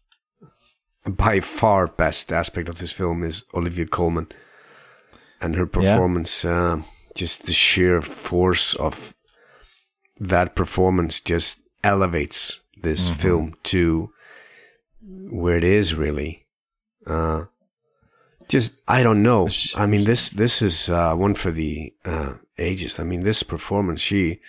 by far best aspect of this film is Olivia Colman and her performance. Uh, just the sheer force of that performance just elevates this Mm-hmm. film to where it is really. Uh, just I don't know. I mean, this this is uh, one for the uh, ages. I mean, this performance, she,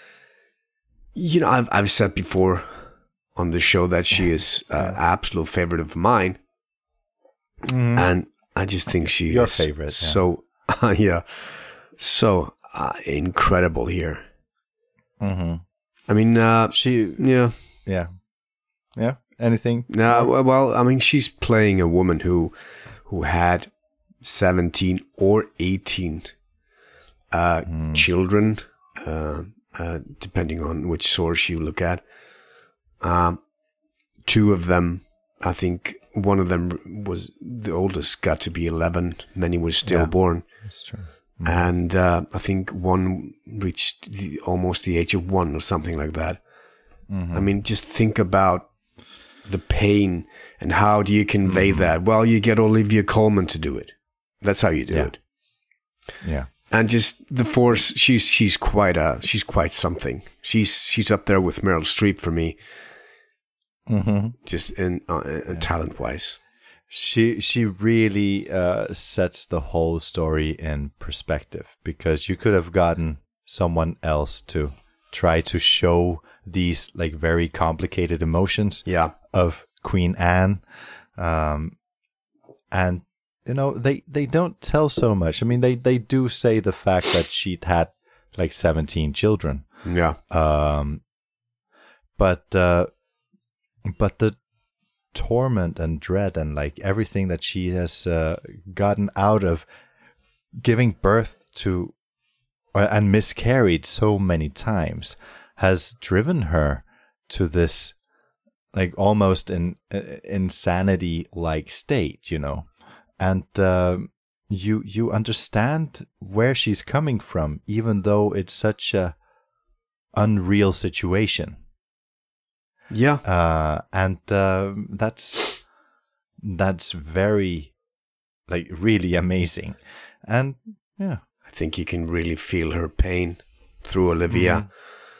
you know, I've I've said before on the show that she is uh, absolute favorite of mine, Mhm. and I just think she Your is favorite, yeah. so yeah, so uh, incredible here. Mm-hmm. I mean, uh, She, yeah. yeah, yeah. Anything? No, well, well, I mean, she's playing a woman who, who had seventeen or eighteen uh, Mm. children, uh, uh, depending on which source you look at. Um, two of them, I think, one of them was the oldest, got to be eleven. Many were stillborn, That's true. and uh, I think one reached the, almost the age of one or something like that. I mean, just think about the pain and how do you convey that? Well, you get Olivia Colman to do it. That's how you do Yeah. it. Yeah. And just the force. She's she's quite a she's quite something. She's she's up there with Meryl Streep for me. Mm-hmm. Just in uh, uh, talent wise. She she really uh, sets the whole story in perspective, because you could have gotten someone else to try to show these like very complicated emotions Yeah. of Queen Anne, um, and you know they, they don't tell so much. I mean, they, they do say the fact that she'd had like seventeen children, Yeah. um, but uh, but the torment and dread and like everything that she has uh, gotten out of giving birth to or, and miscarried so many times has driven her to this like almost in uh, insanity like state, you know, and um you you understand where she's coming from, even though it's such a unreal situation. Yeah. Uh, and um that's that's very like really amazing, and yeah, I think you can really feel her pain through Olivia.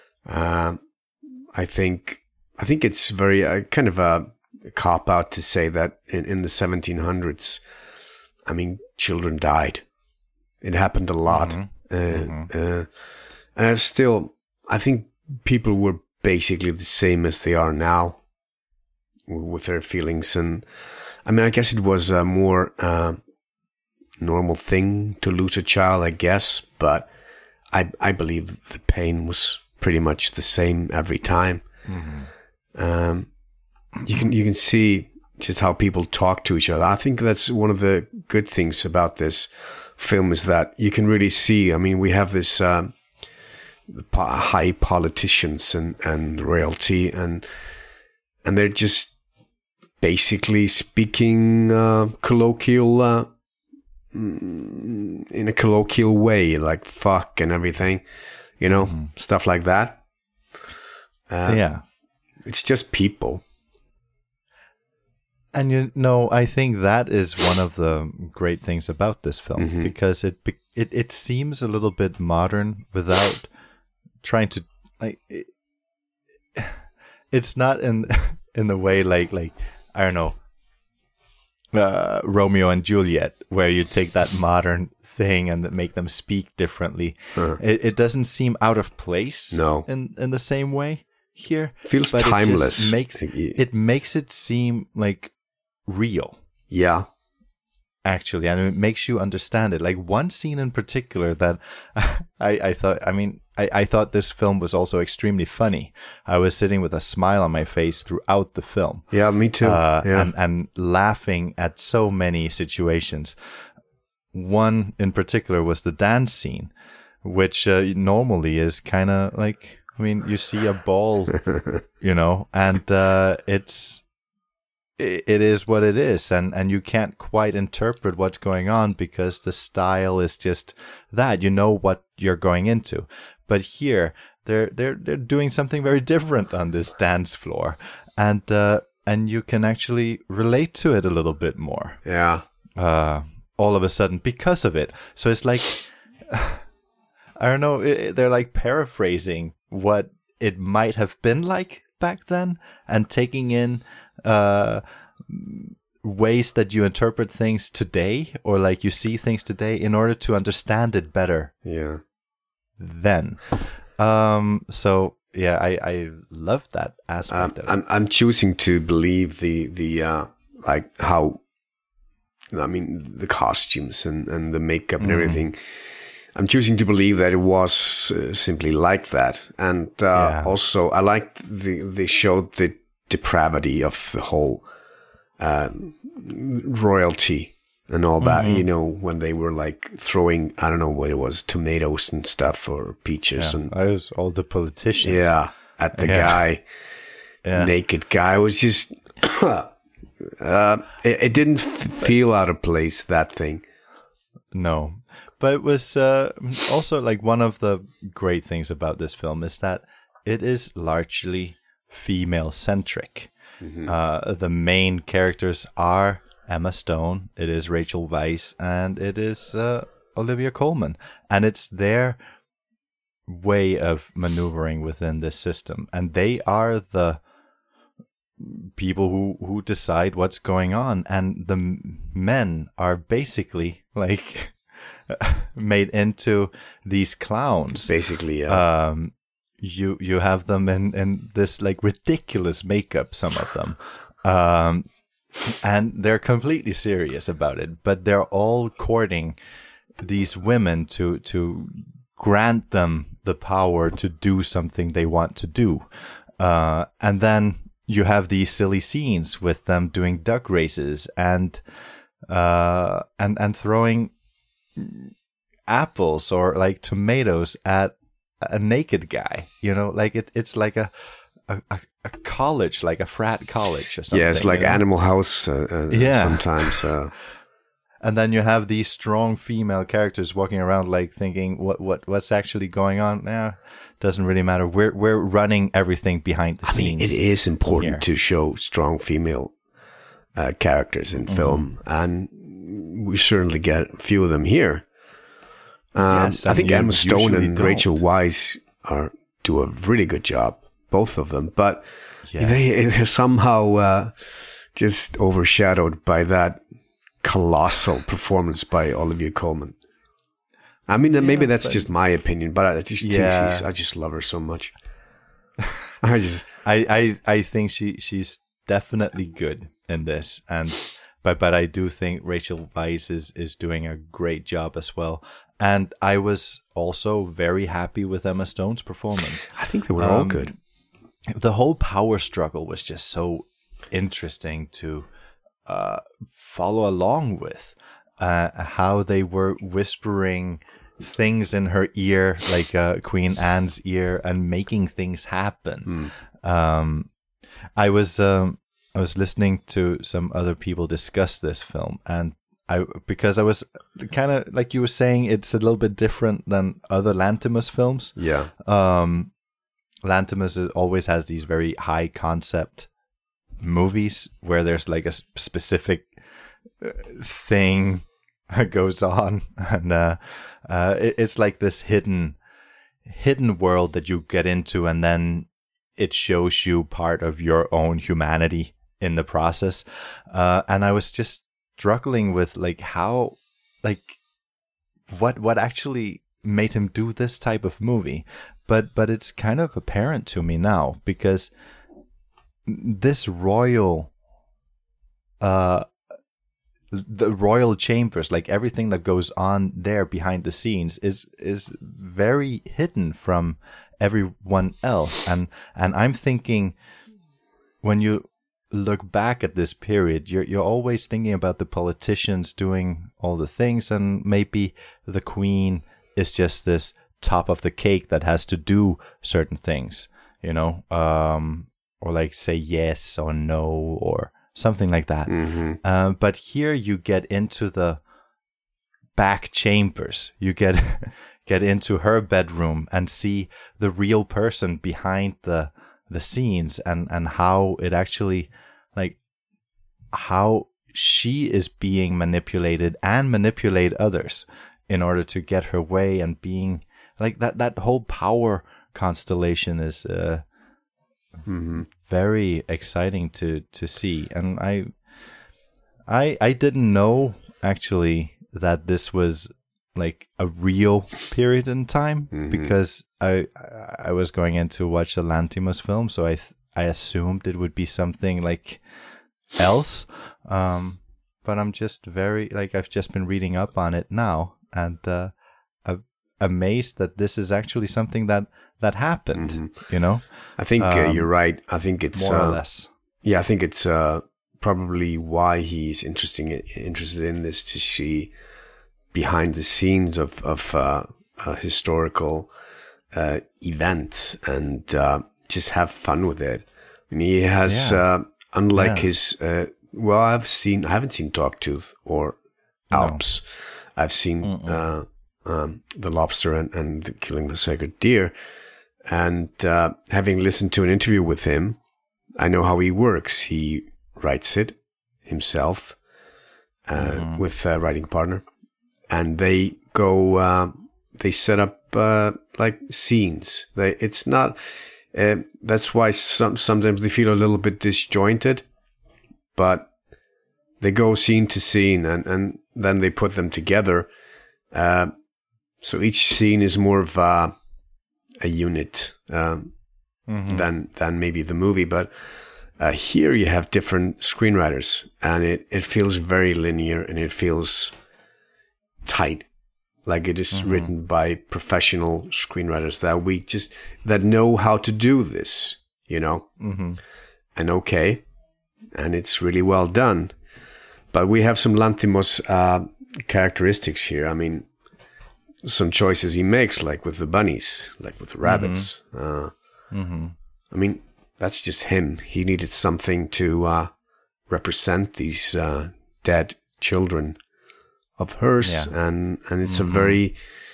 Um, I think I think it's very uh, kind of a cop out to say that in, in the seventeen hundreds, I mean, children died. It happened a lot, Mm-hmm. uh, uh, and it's still, I think people were basically the same as they are now with their feelings, and I mean, I guess it was a more uh, normal thing to lose a child, I guess, but I I believe the pain was pretty much the same every time. Mm-hmm. Um, you can you can see just how people talk to each other. I think that's one of the good things about this film is that you can really see. I mean, we have this um, the po- high politicians and and royalty, and and they're just basically speaking uh, colloquial. Uh, in a colloquial way, like fuck and everything, you know, Mm-hmm. stuff like that. Uh, yeah. It's just people. And you know, I think that is one of the great things about this film, Mhm. because it be- it it seems a little bit modern without trying to like. It, it's not in in the way like like I don't know, uh, Romeo and Juliet, where you take that modern thing and make them speak differently. Uh. It it doesn't seem out of place. No. in in the same way here. Feels but timeless. It just makes it makes it seem like real. Yeah. Actually, and it makes you understand it. Like one scene in particular that I, I thought, I mean, I, I thought this film was also extremely funny. I was sitting with a smile on my face throughout the film. Yeah, me too. Uh, yeah. and, and laughing at so many situations. One in particular was the dance scene, which uh, normally is kind of like, I mean, you see a ball, you know, and uh, it's... it is what it is, and, and you can't quite interpret what's going on because the style is just that. You know what you're going into. But here, they're they're they're doing something very different on this dance floor, and uh, and you can actually relate to it a little bit more. Yeah. Uh, all of a sudden, because of it. So it's like, I don't know, it, they're like paraphrasing what it might have been like back then, and taking in uh ways that you interpret things today, or like you see things today, in order to understand it better. Yeah. Then um so yeah, I I love that aspect um, of it. I'm I'm choosing to believe the the uh like how, I mean, the costumes and and the makeup and mm. everything. I'm choosing to believe that it was uh, simply like that, and uh, yeah. also I liked the they showed the depravity of the whole uh, royalty and all that. Mm-hmm. You know, when they were like throwing, I don't know what it was, tomatoes and stuff, or peaches, yeah, and I was all the politicians. Yeah, at the yeah. guy, yeah. naked guy. It was just, uh, it, it didn't f- feel out of place, that thing. No. But it was uh, also like one of the great things about this film is that it is largely female-centric. Mm-hmm. Uh, the main characters are Emma Stone, it is Rachel Weisz, and it is uh, Olivia Colman. And it's their way of maneuvering within this system. And they are the people who, who decide what's going on. And the men are basically like... made into these clowns, basically. Yeah. Um, you you have them in, in this like ridiculous makeup, some of them, um, and they're completely serious about it. But they're all courting these women to to grant them the power to do something they want to do, uh, and then you have these silly scenes with them doing duck races and uh, and and throwing apples or like tomatoes at a naked guy, you know, like it it's like a a, a college, like a frat college or something. Yeah, it's like, you know? Animal House uh, uh, yeah. sometimes. Uh... And then you have these strong female characters walking around like thinking, what what what's actually going on? Nah, doesn't really matter. We're we're running everything behind the I scenes. mean, it is important here. to show strong female uh, characters in film, mm-hmm. and we certainly get a few of them here. Um, yes, I think Emma Stone and don't. Rachel Weisz are do a really good job, both of them. But yeah. they they're somehow uh, just overshadowed by that colossal performance by Olivia Colman. I mean, yeah, maybe that's but, just my opinion, but I just yeah. think she's. I just love her so much. I just. I, I I think she she's definitely good in this, and. But but I do think Rachel Weisz is, is doing a great job as well. And I was also very happy with Emma Stone's performance. I think they were um, all good. The whole power struggle was just so interesting to uh, follow along with. Uh, how they were whispering things in her ear, like uh, Queen Anne's ear, and making things happen. Mm. Um, I was... Um, I was listening to some other people discuss this film, and I because I was kind of like you were saying, it's a little bit different than other Lanthimos films. Yeah, um, Lanthimos always has these very high concept movies where there's like a specific thing that goes on, and uh, uh, it, it's like this hidden hidden world that you get into, and then it shows you part of your own humanity in the process. Uh, and I was just struggling with like how, like what, what actually made him do this type of movie. But but it's kind of apparent to me now, because this royal, uh, the royal chambers, like everything that goes on there behind the scenes, is is very hidden from everyone else. And and I'm thinking, when you look back at this period, you're you're always thinking about the politicians doing all the things, and maybe the queen is just this top of the cake that has to do certain things, you know, um, or like say yes or no or something like that. Mm-hmm. Um, but here you get into the back chambers. You get get into her bedroom and see the real person behind the the scenes, and and how it actually, like, how she is being manipulated and manipulate others in order to get her way, and being like that that whole power constellation is uh, mm-hmm. very exciting to to see. And I I I didn't know actually that this was like a real period in time, mm-hmm. because I I was going in to watch a Lanthimos film, so I th- I assumed it would be something like else. Um, but I'm just very, like, I've just been reading up on it now, and uh, I'm amazed that this is actually something that that happened. Mm-hmm. You know, I think uh, Um, you're right. I think it's more or uh, less. Yeah, I think it's uh, probably why he's interesting interested in this, to see behind the scenes of of uh, uh, historical uh, events, and uh, just have fun with it. I mean, he has, Yeah. uh, unlike Yeah. his, uh, well, I've seen, I haven't seen Dogtooth or Alps. No. I've seen uh, um, The Lobster and, and The Killing of a Sacred Deer. And uh, having listened to an interview with him, I know how he works. He writes it himself uh, mm-hmm. with a writing partner. And they go, uh, they set up uh, like scenes. They, it's not, uh, that's why some, sometimes they feel a little bit disjointed, but they go scene to scene, and, and then they put them together. Uh, so each scene is more of a, a unit um, mm-hmm. than than maybe the movie. But uh, here you have different screenwriters, and it, it feels very linear, and it feels tight, like it is mm-hmm. written by professional screenwriters that we just that know how to do this, you know, mm-hmm. and okay, and it's really well done. But we have some Lanthimos uh, characteristics here. I mean, some choices he makes, like with the bunnies, like with the rabbits. Mm-hmm. Uh, mm-hmm. I mean, that's just him. He needed something to uh, represent these uh, dead children of hers, yeah. and and it's mm-hmm. a very,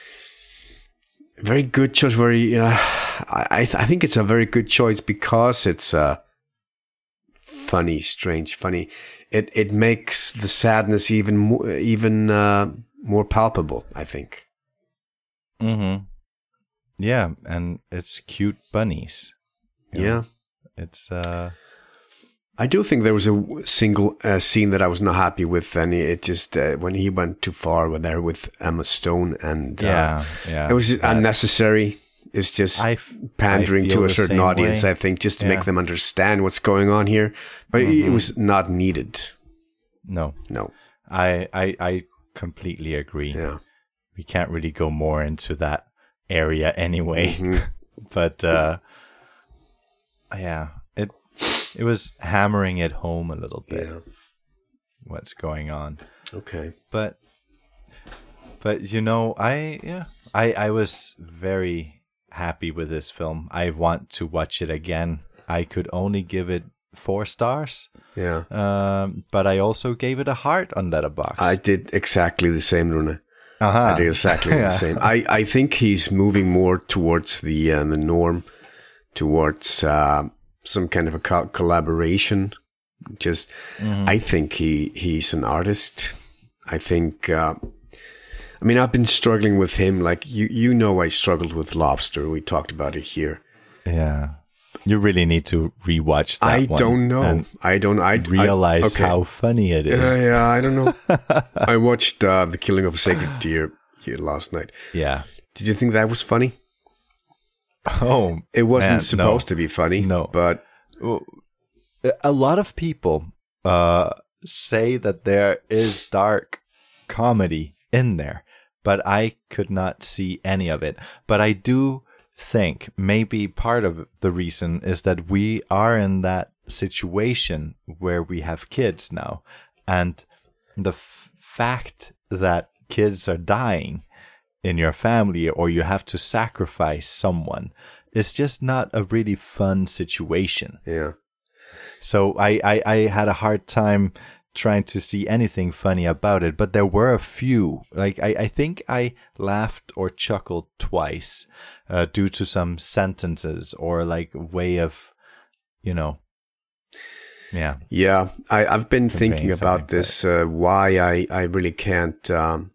very good choice. Very, uh, I I think it's a very good choice because it's uh, funny, strange, funny. It it makes the sadness even more, even uh, more palpable, I think. Mm-hmm. Yeah, and it's cute bunnies. Yeah, know? It's. Uh... I do think there was a single uh, scene that I was not happy with, and it just uh, when he went too far with there with Emma Stone, and uh, yeah, yeah, it was just that, unnecessary. It's just I, pandering I to a certain audience, way. I think, just to yeah. make them understand what's going on here. But mm-hmm. it was not needed. No, no, I, I, I completely agree. Yeah, we can't really go more into that area anyway. Mm-hmm. But uh, yeah, it it was hammering it home a little bit. Yeah. What's going on? Okay, but but you know, I yeah, I I was very happy with this film. I want to watch it again. I could only give it four stars. Yeah. Um, but I also gave it a heart on Letterboxd. I did exactly the same, Rune. Uh-huh. I did exactly yeah. the same. I, I think he's moving more towards the uh, the norm, towards uh, some kind of a co- collaboration. Just, mm-hmm. I think he he's an artist. I think. Uh, I mean, I've been struggling with him. Like you, you know, I struggled with Lobster. We talked about it here. Yeah, you really need to rewatch that. I one don't know. I don't. I realize I, okay. how funny it is. Yeah, yeah. I don't know. I watched uh, The Killing of a Sacred Deer here last night. Yeah, Did you think that was funny? Oh, it wasn't man, supposed no. to be funny. No, but a lot of people uh, say that there is dark comedy in there, but I could not see any of it. But I do think maybe part of the reason is that we are in that situation where we have kids now, and the f- fact that kids are dying in your family or you have to sacrifice someone is just not a really fun situation. Yeah. So I, I, I had a hard time trying to see anything funny about it, but there were a few. Like I, I think I laughed or chuckled twice uh, due to some sentences or like way of, you know, yeah. Yeah, I, I've been thinking about this, uh, why I, I really can't um,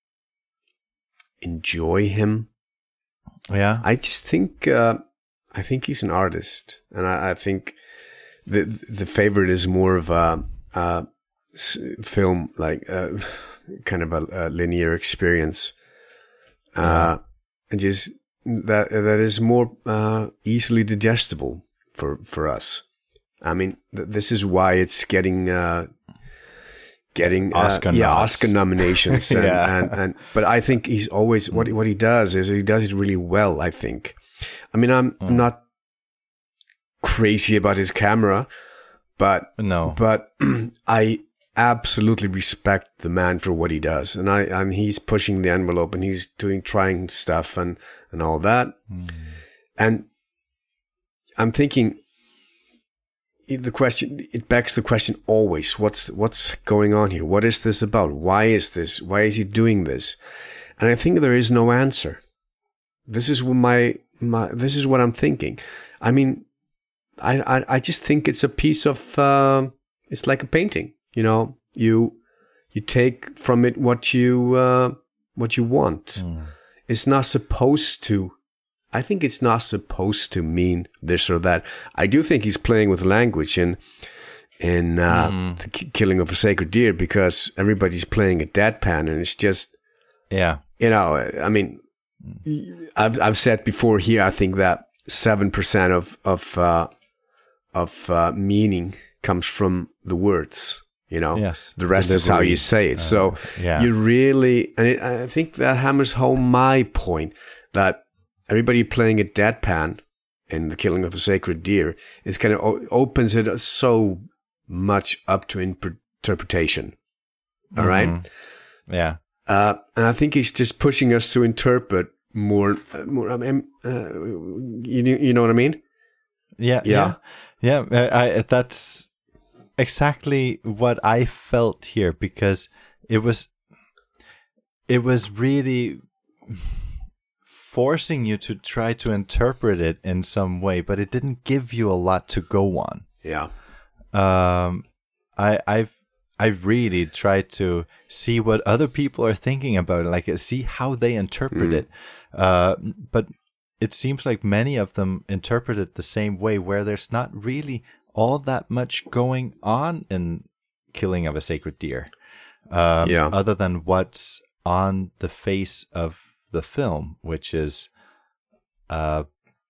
enjoy him. Yeah. I just think uh, I think he's an artist, and I, I think the the favorite is more of a, a film, like uh, kind of a, a linear experience, uh, yeah. and just that that is more uh, easily digestible for for us. I mean, th- this is why it's getting uh, getting uh, Oscar yeah nods. Oscar nominations. And, yeah. and, and but I think he's always what what he does is he does it really well. I think. I mean, I'm, mm. I'm not crazy about his camera, but no, but I absolutely respect the man for what he does, and I and he's pushing the envelope and he's doing trying stuff and and all that, mm. and I'm thinking. The question, it begs the question always, what's what's going on here? What is this about? Why is this? Why is he doing this? And I think there is no answer. This is what my, my this is what I'm thinking. I mean, I I, I just think it's a piece of, uh, it's like a painting. You know, you you take from it what you uh, what you want. Mm. It's not supposed to. I think it's not supposed to mean this or that. I do think he's playing with language in in uh, mm. the k- killing of a sacred deer, because everybody's playing a deadpan, and it's just, yeah, you know. I mean, I've I've said before here. I think that seven percent of of uh, of uh, meaning comes from the words. You know, yes. The rest Delivery. is how you say it. Uh, so yeah. you really, and it, I think that hammers home my point that. Everybody playing a deadpan in the killing of a sacred deer is kind of o- opens it so much up to interpretation. All mm-hmm. right, yeah, uh, and I think he's just pushing us to interpret more. Uh, more. I mean, uh, you you know what I mean? Yeah, yeah, yeah. yeah. I, I, that's exactly what I felt here, because it was, it was really forcing you to try to interpret it in some way, but it didn't give you a lot to go on. Yeah. Um, I, I've, I really tried to see what other people are thinking about it, like see how they interpret mm. it. Uh, but it seems like many of them interpret it the same way, where there's not really all that much going on in Killing of a Sacred Deer. Um, yeah. Other than what's on the face of the film, which is a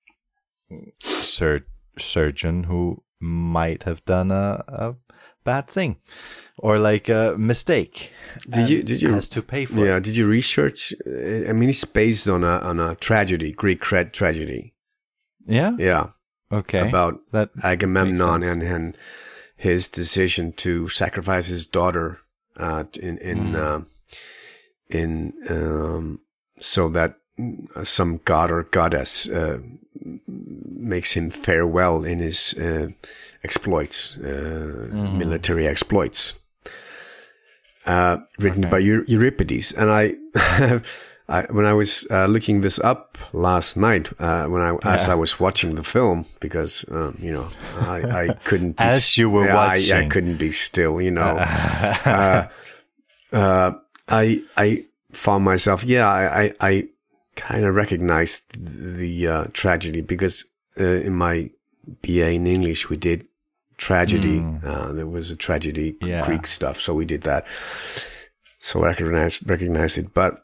sur- surgeon who might have done a, a bad thing or like a mistake. Did you? Did you has to pay for? Yeah. it. Did you research? I mean, it's based on a on a tragedy, Greek tra- tragedy. Yeah. Yeah. Okay. About that Agamemnon and and his decision to sacrifice his daughter uh, in in mm. uh, in. Um, so that some god or goddess uh, makes him fare well in his uh, exploits, uh, mm. military exploits, uh, written okay. by Eur- Euripides. And I, I when I was uh, looking this up last night, uh, when I yeah. as I was watching the film, because um, you know I, I couldn't be as you were yeah, watching, I, I couldn't be still, you know. uh, uh, I I. found myself, yeah, I, I, I kind of recognized the uh, tragedy, because uh, in my B A in English we did tragedy. Mm. Uh, there was a tragedy, yeah. Greek stuff, so we did that. So I recognized, recognized it. But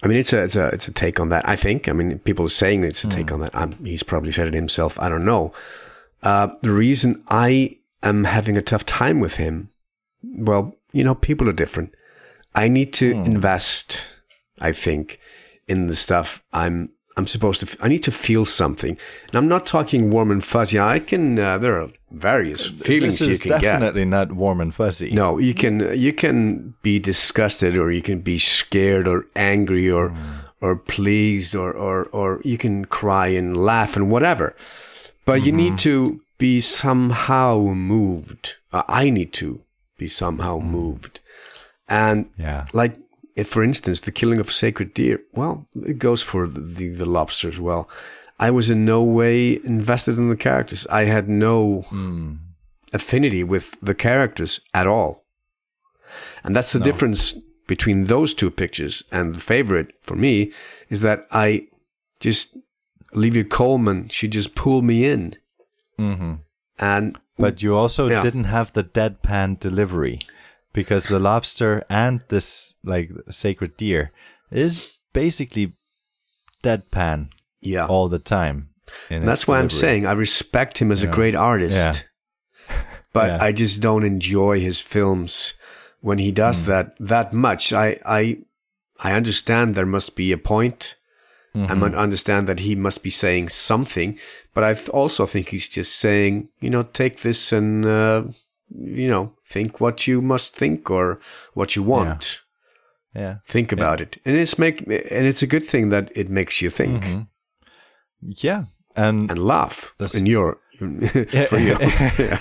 I mean, it's a it's a it's a take on that. I think. I mean, people are saying it's a take mm. on that. I'm, he's probably said it himself. I don't know. Uh, the reason I am having a tough time with him, well, you know, people are different. I need to mm. invest, I think, in the stuff I'm I'm supposed to. F- I need to feel something, and I'm not talking warm and fuzzy. I can. Uh, there are various feelings this is you can get. Definitely not warm and fuzzy. No, you can. You can be disgusted, or you can be scared, or angry, or mm. or pleased, or, or or you can cry and laugh and whatever. But mm-hmm. you need to be somehow moved. Uh, I need to be somehow mm. moved, and yeah, like. If, for instance, the killing of a sacred deer, well, it goes for the, the, the lobster as well. I was in no way invested in the characters. I had no mm. affinity with the characters at all. And that's the no. difference between those two pictures. And the favorite for me is that I just, Olivia Colman, she just pulled me in. Mm-hmm. And But you also yeah. didn't have the deadpan delivery. Because the lobster and this like sacred deer is basically deadpan yeah. all the time. And that's why delivery. I'm saying I respect him as yeah. a great artist, yeah. but yeah. I just don't enjoy his films when he does mm. that that much. I I I understand there must be a point. Mm-hmm. I understand that he must be saying something, but I also think he's just saying, you know, take this and. Uh, you know, think what you must think or what you want. Yeah. yeah. Think about yeah. it. And it's make and it's a good thing that it makes you think. Mm-hmm. Yeah. And and laugh in your for you. yeah.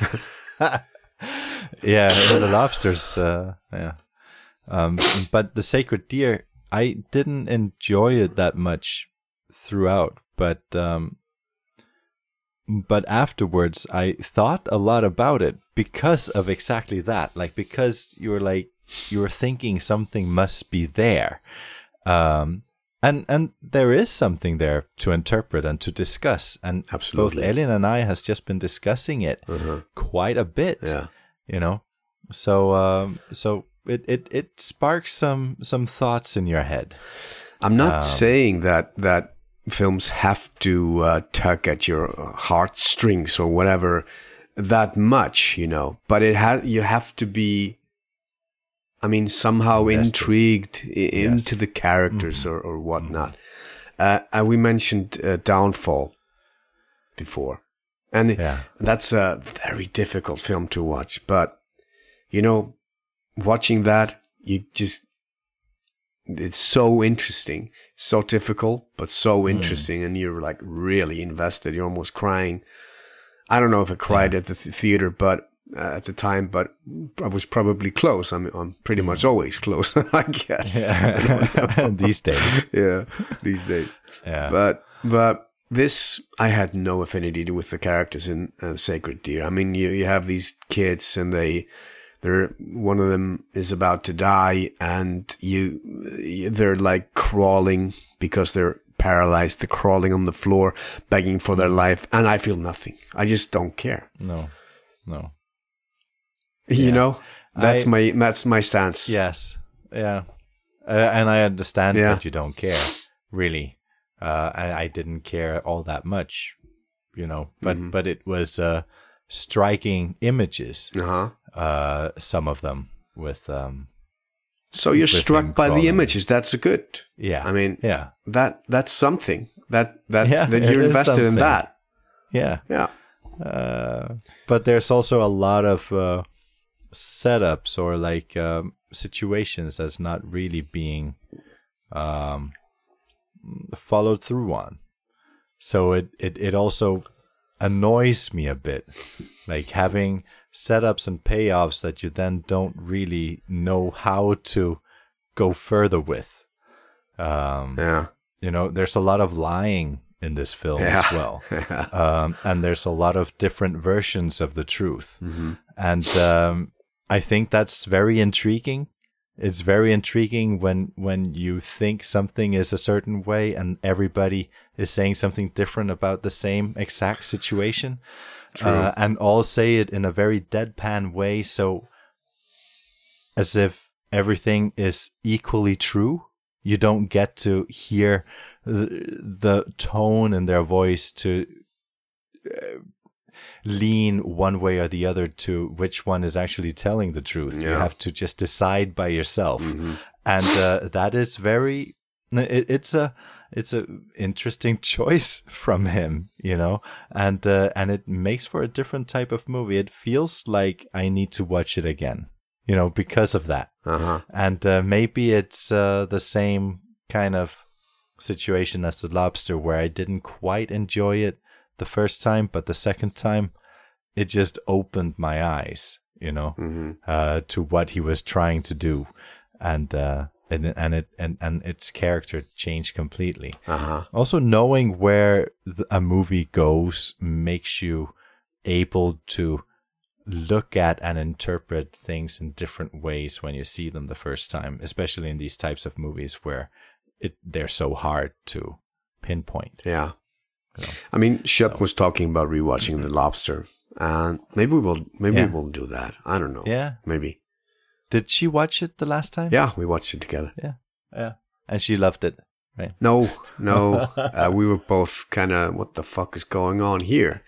yeah, the lobsters uh, yeah. Um but the sacred deer, I didn't enjoy it that much throughout, but um But afterwards, I thought a lot about it because of exactly that. Like, because you were like, you were thinking something must be there. Um, and and there is something there to interpret and to discuss. And Absolutely. both Elin and I has just been discussing it uh-huh. quite a bit. Yeah. You know? So um, so it, it, it sparks some, some thoughts in your head. I'm not um, saying that that... films have to uh, tug at your heartstrings or whatever that much, you know. But it has you have to be, I mean, somehow Invested. intrigued I- yes. into the characters mm-hmm. or, or whatnot. Mm-hmm. Uh, and we mentioned uh, Downfall before. And yeah. that's a very difficult film to watch. But, you know, watching that, you just... It's so interesting, so difficult, but so interesting, mm. and you're like really invested. You're almost crying. I don't know if I cried yeah. at the th- theater, but uh, at the time, but I was probably close. I'm, I'm pretty much always close, I guess. Yeah. These days, yeah, these days. Yeah, but but this, I had no affinity with the characters in uh, Sacred Deer. I mean, you you have these kids, and they. They're, one of them is about to die, and you, they're like crawling because they're paralyzed. They're crawling on the floor, begging for their life, and I feel nothing. I just don't care. No, no. You yeah. know, that's I, my that's my stance. Yes, yeah, uh, and I understand yeah. that you don't care, really. Uh, I, I didn't care all that much, you know, but mm-hmm. but it was uh, striking images. Uh-huh. Uh, some of them with. Um, so you're struck by the images. That's a good. Yeah. I mean, yeah. That that's something. That that yeah, that you're invested something. in that. Yeah. Yeah. Uh, but there's also a lot of uh, setups or like um, situations that's not really being um, followed through on. So it, it, it also annoys me a bit, like having setups and payoffs that you then don't really know how to go further with. Um, yeah. You know, there's a lot of lying in this film yeah. as well. um, and there's a lot of different versions of the truth. Mm-hmm. And um, I think that's very intriguing. It's very intriguing when, when you think something is a certain way and everybody is saying something different about the same exact situation. Uh, and all say it in a very deadpan way, so as if everything is equally true You don't get to hear the, the tone in their voice to uh, lean one way or the other to which one is actually telling the truth. Yeah. You have to just decide by yourself. Mm-hmm. And uh, that is very, it, it's a, it's a interesting choice from him, you know, and, uh, and it makes for a different type of movie. It feels like I need to watch it again, you know, because of that. Uh-huh. And uh, maybe it's uh, the same kind of situation as The Lobster, where I didn't quite enjoy it the first time, but the second time it just opened my eyes, you know, mm-hmm. uh, to what he was trying to do. And, uh, and, and it, and, and its character changed completely. Uh-huh. Also, knowing where the, a movie goes makes you able to look at and interpret things in different ways when you see them the first time, especially in these types of movies where it they're so hard to pinpoint. Yeah. You know? I mean, Shep So- was talking about rewatching The Lobster, and maybe we will maybe Yeah. we will do that. I don't know. Yeah. Maybe. Did she watch it the last time? Yeah, we watched it together. Yeah. Yeah. And she loved it, right? No, no. uh, we were both kind of, what the fuck is going on here?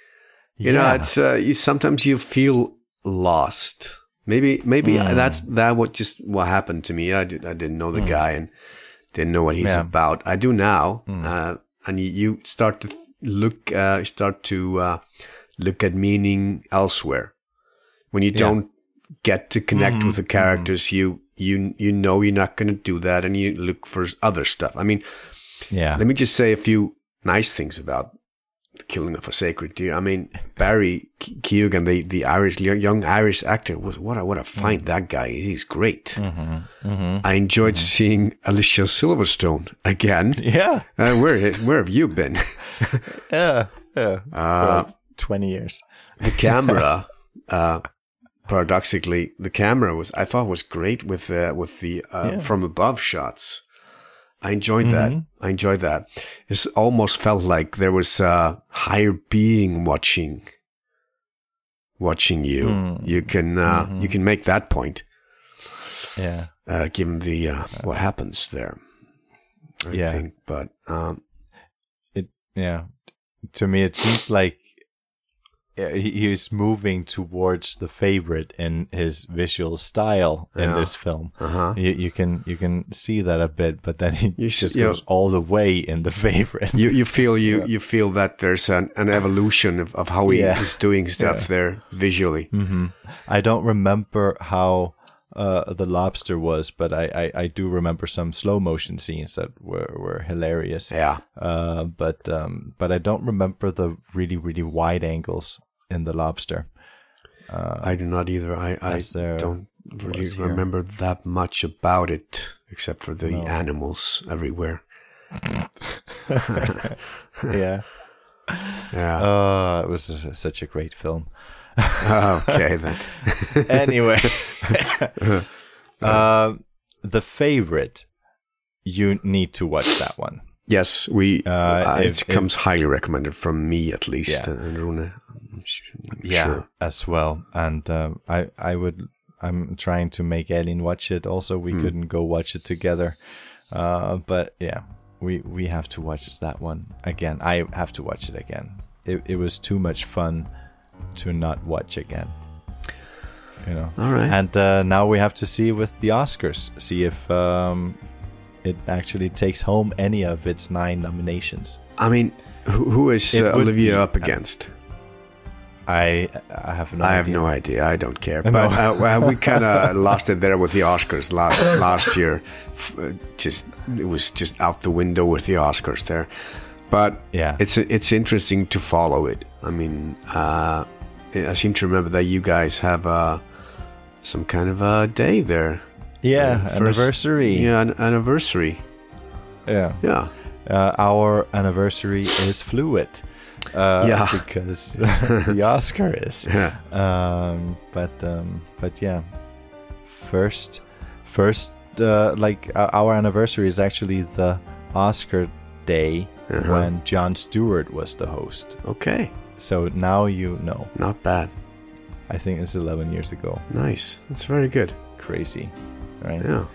You know, Yeah. it's uh, you, sometimes you feel lost. Maybe, maybe Mm. that's that. What just what happened to me? I did. I didn't know the guy and didn't know what he's Yeah. about. I do now, uh, and you, you start to look, uh, start to uh, look at meaning elsewhere. When you Yeah. don't get to connect Mhm, with the characters, you you you know you're not going to do that, and you look for other stuff. I mean, Yeah. let me just say a few nice things about The Killing of a Sacred Deer. I mean, Barry Ke- Keoghan, the the Irish young Irish actor, was what a what a find that guy is. He's great. Mm-hmm. Mm-hmm. I enjoyed seeing Alicia Silverstone again. Yeah. Uh, where where have you been? Yeah. Yeah. Uh, For like twenty years. the camera, uh, paradoxically, the camera was I thought was great with uh, with the uh, Yeah. from above shots. I enjoyed that. Mhm. I enjoyed that. It almost felt like there was a higher being watching, watching you. Mm. You can uh, Mhm. you can make that point, Yeah. uh, given the uh, what happens there. I Yeah. think, but um, It yeah. To me, it seemed like uh, he, he was moving towards the favorite in his visual style in Yeah. this film. uh-huh. You, you can you can see that a bit, but then he You sh- just you goes all the way in the favorite. you you feel you Yeah. you feel that there's an, an evolution of, of how he Yeah. is doing stuff Yeah. there visually. hmm I don't remember how uh, The Lobster was, but I, I, I do remember some slow motion scenes that were, were hilarious. Yeah. Uh, but um, but I don't remember the really really wide angles in The Lobster. Uh, I do not either. I, I as there don't really was here. remember that much about it, except for the No. animals everywhere. yeah. Yeah. Oh, it was a, such a great film. Okay then. Anyway, um, The Favorite. You need to watch that one. Yes, we. Uh, Uh, if- it comes highly recommended from me, at least, Yeah. and Rune. I'm su- I'm Yeah, sure. as well. And um, I, I would. I'm trying to make Elin watch it. Also, we Hmm. couldn't go watch it together. Uh, but yeah, we we have to watch that one again. I have to watch it again. It it was too much fun to not watch again. You know. All right. And uh, now we have to see with the Oscars. See if um, it actually takes home any of its nine nominations. I mean, who, who is It uh, would Olivia be- up against? I I have no. I have idea. no idea. I don't care. No. But uh, well, we kind of lost it there with the Oscars last last year. F- uh, Just it was just out the window with the Oscars there. But Yeah. it's it's interesting to follow it. I mean, uh, I seem to remember that you guys have uh, some kind of a day there. Yeah, Uh, first- anniversary. Yeah, an anniversary. Yeah. Yeah. Uh, our anniversary is fluid. Uh, Yeah. Because the Oscar is. Yeah. Um, but um, but yeah, first, first, uh, like uh, our anniversary is actually the Oscar day Uh-huh. when Jon Stewart was the host. Okay. So now you know. Not bad. I think it's eleven years ago. Nice. That's very good. Crazy, right? Yeah.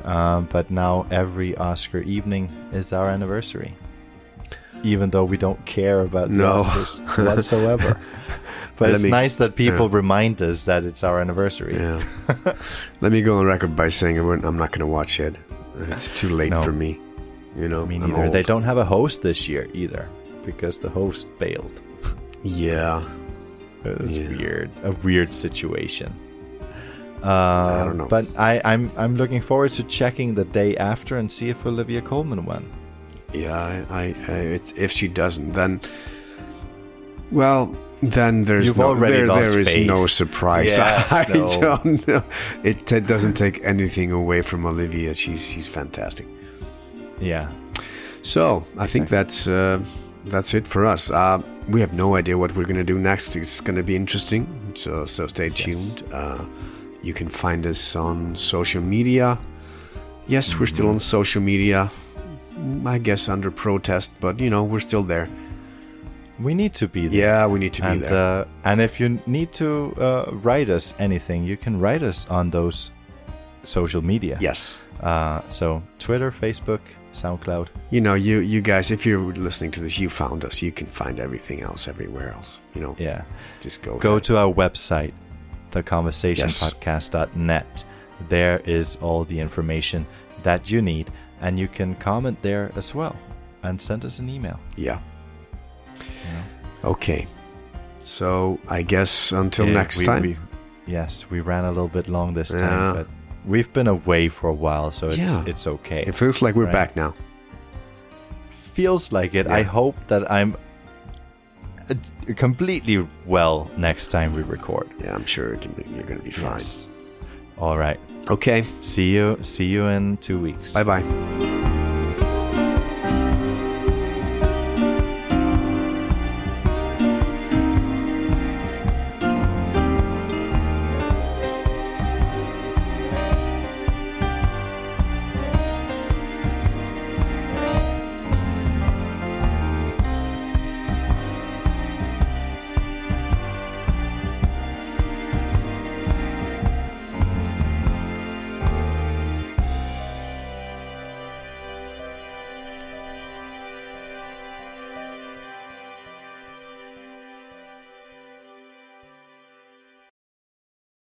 Um, but now every Oscar evening is our anniversary, even though we don't care about the No. Oscars whatsoever. But Let it's me- nice that people yeah. remind us that it's our anniversary. Yeah. Let me go on record by saying I'm I'm not going to watch it. It's too late No. for me. You know, Me I'm neither. old. They don't have a host this year either, because the host bailed. Yeah. It was Yeah. weird, a weird situation. Uh, I don't know. But I, I'm I'm looking forward to checking the day after and see if Olivia Colman won. Yeah, I, I, I it's, if she doesn't, then, well, then there's You've no, already there, lost there is faith. no surprise. Yeah, I no. don't know. It, it doesn't take anything away from Olivia. She's she's fantastic. Yeah. So I think Exactly. that's uh, that's it for us. Uh, we have no idea what we're gonna do next. It's gonna be interesting. So so stay tuned. Uh, you can find us on social media. Yes, we're still on social media. I guess under protest, but you know we're still there. We need to be there. Yeah, we need to be and, there. Uh, and if you need to uh, write us anything, you can write us on those social media. Yes. Uh, so Twitter, Facebook, SoundCloud. You know, you you guys, if you're listening to this, you found us. You can find everything else everywhere else. You know, Yeah. just go. Go ahead. to our website, the conversation Yes. podcast dot net. There is all the information that you need, and you can comment there as well and send us an email. Yeah. Okay. So I guess until Yeah, next we- time. we- yes, we ran a little bit long this Yeah. time, but we've been away for a while, so it's Yeah. it's okay. It feels like we're Right. back now. Feels like it. I Yeah. hope that I'm uh, completely well next time we record. Yeah, I'm sure it can be, you're going to be fine. Yes. All right. Okay. See you. See you in two weeks. Bye bye.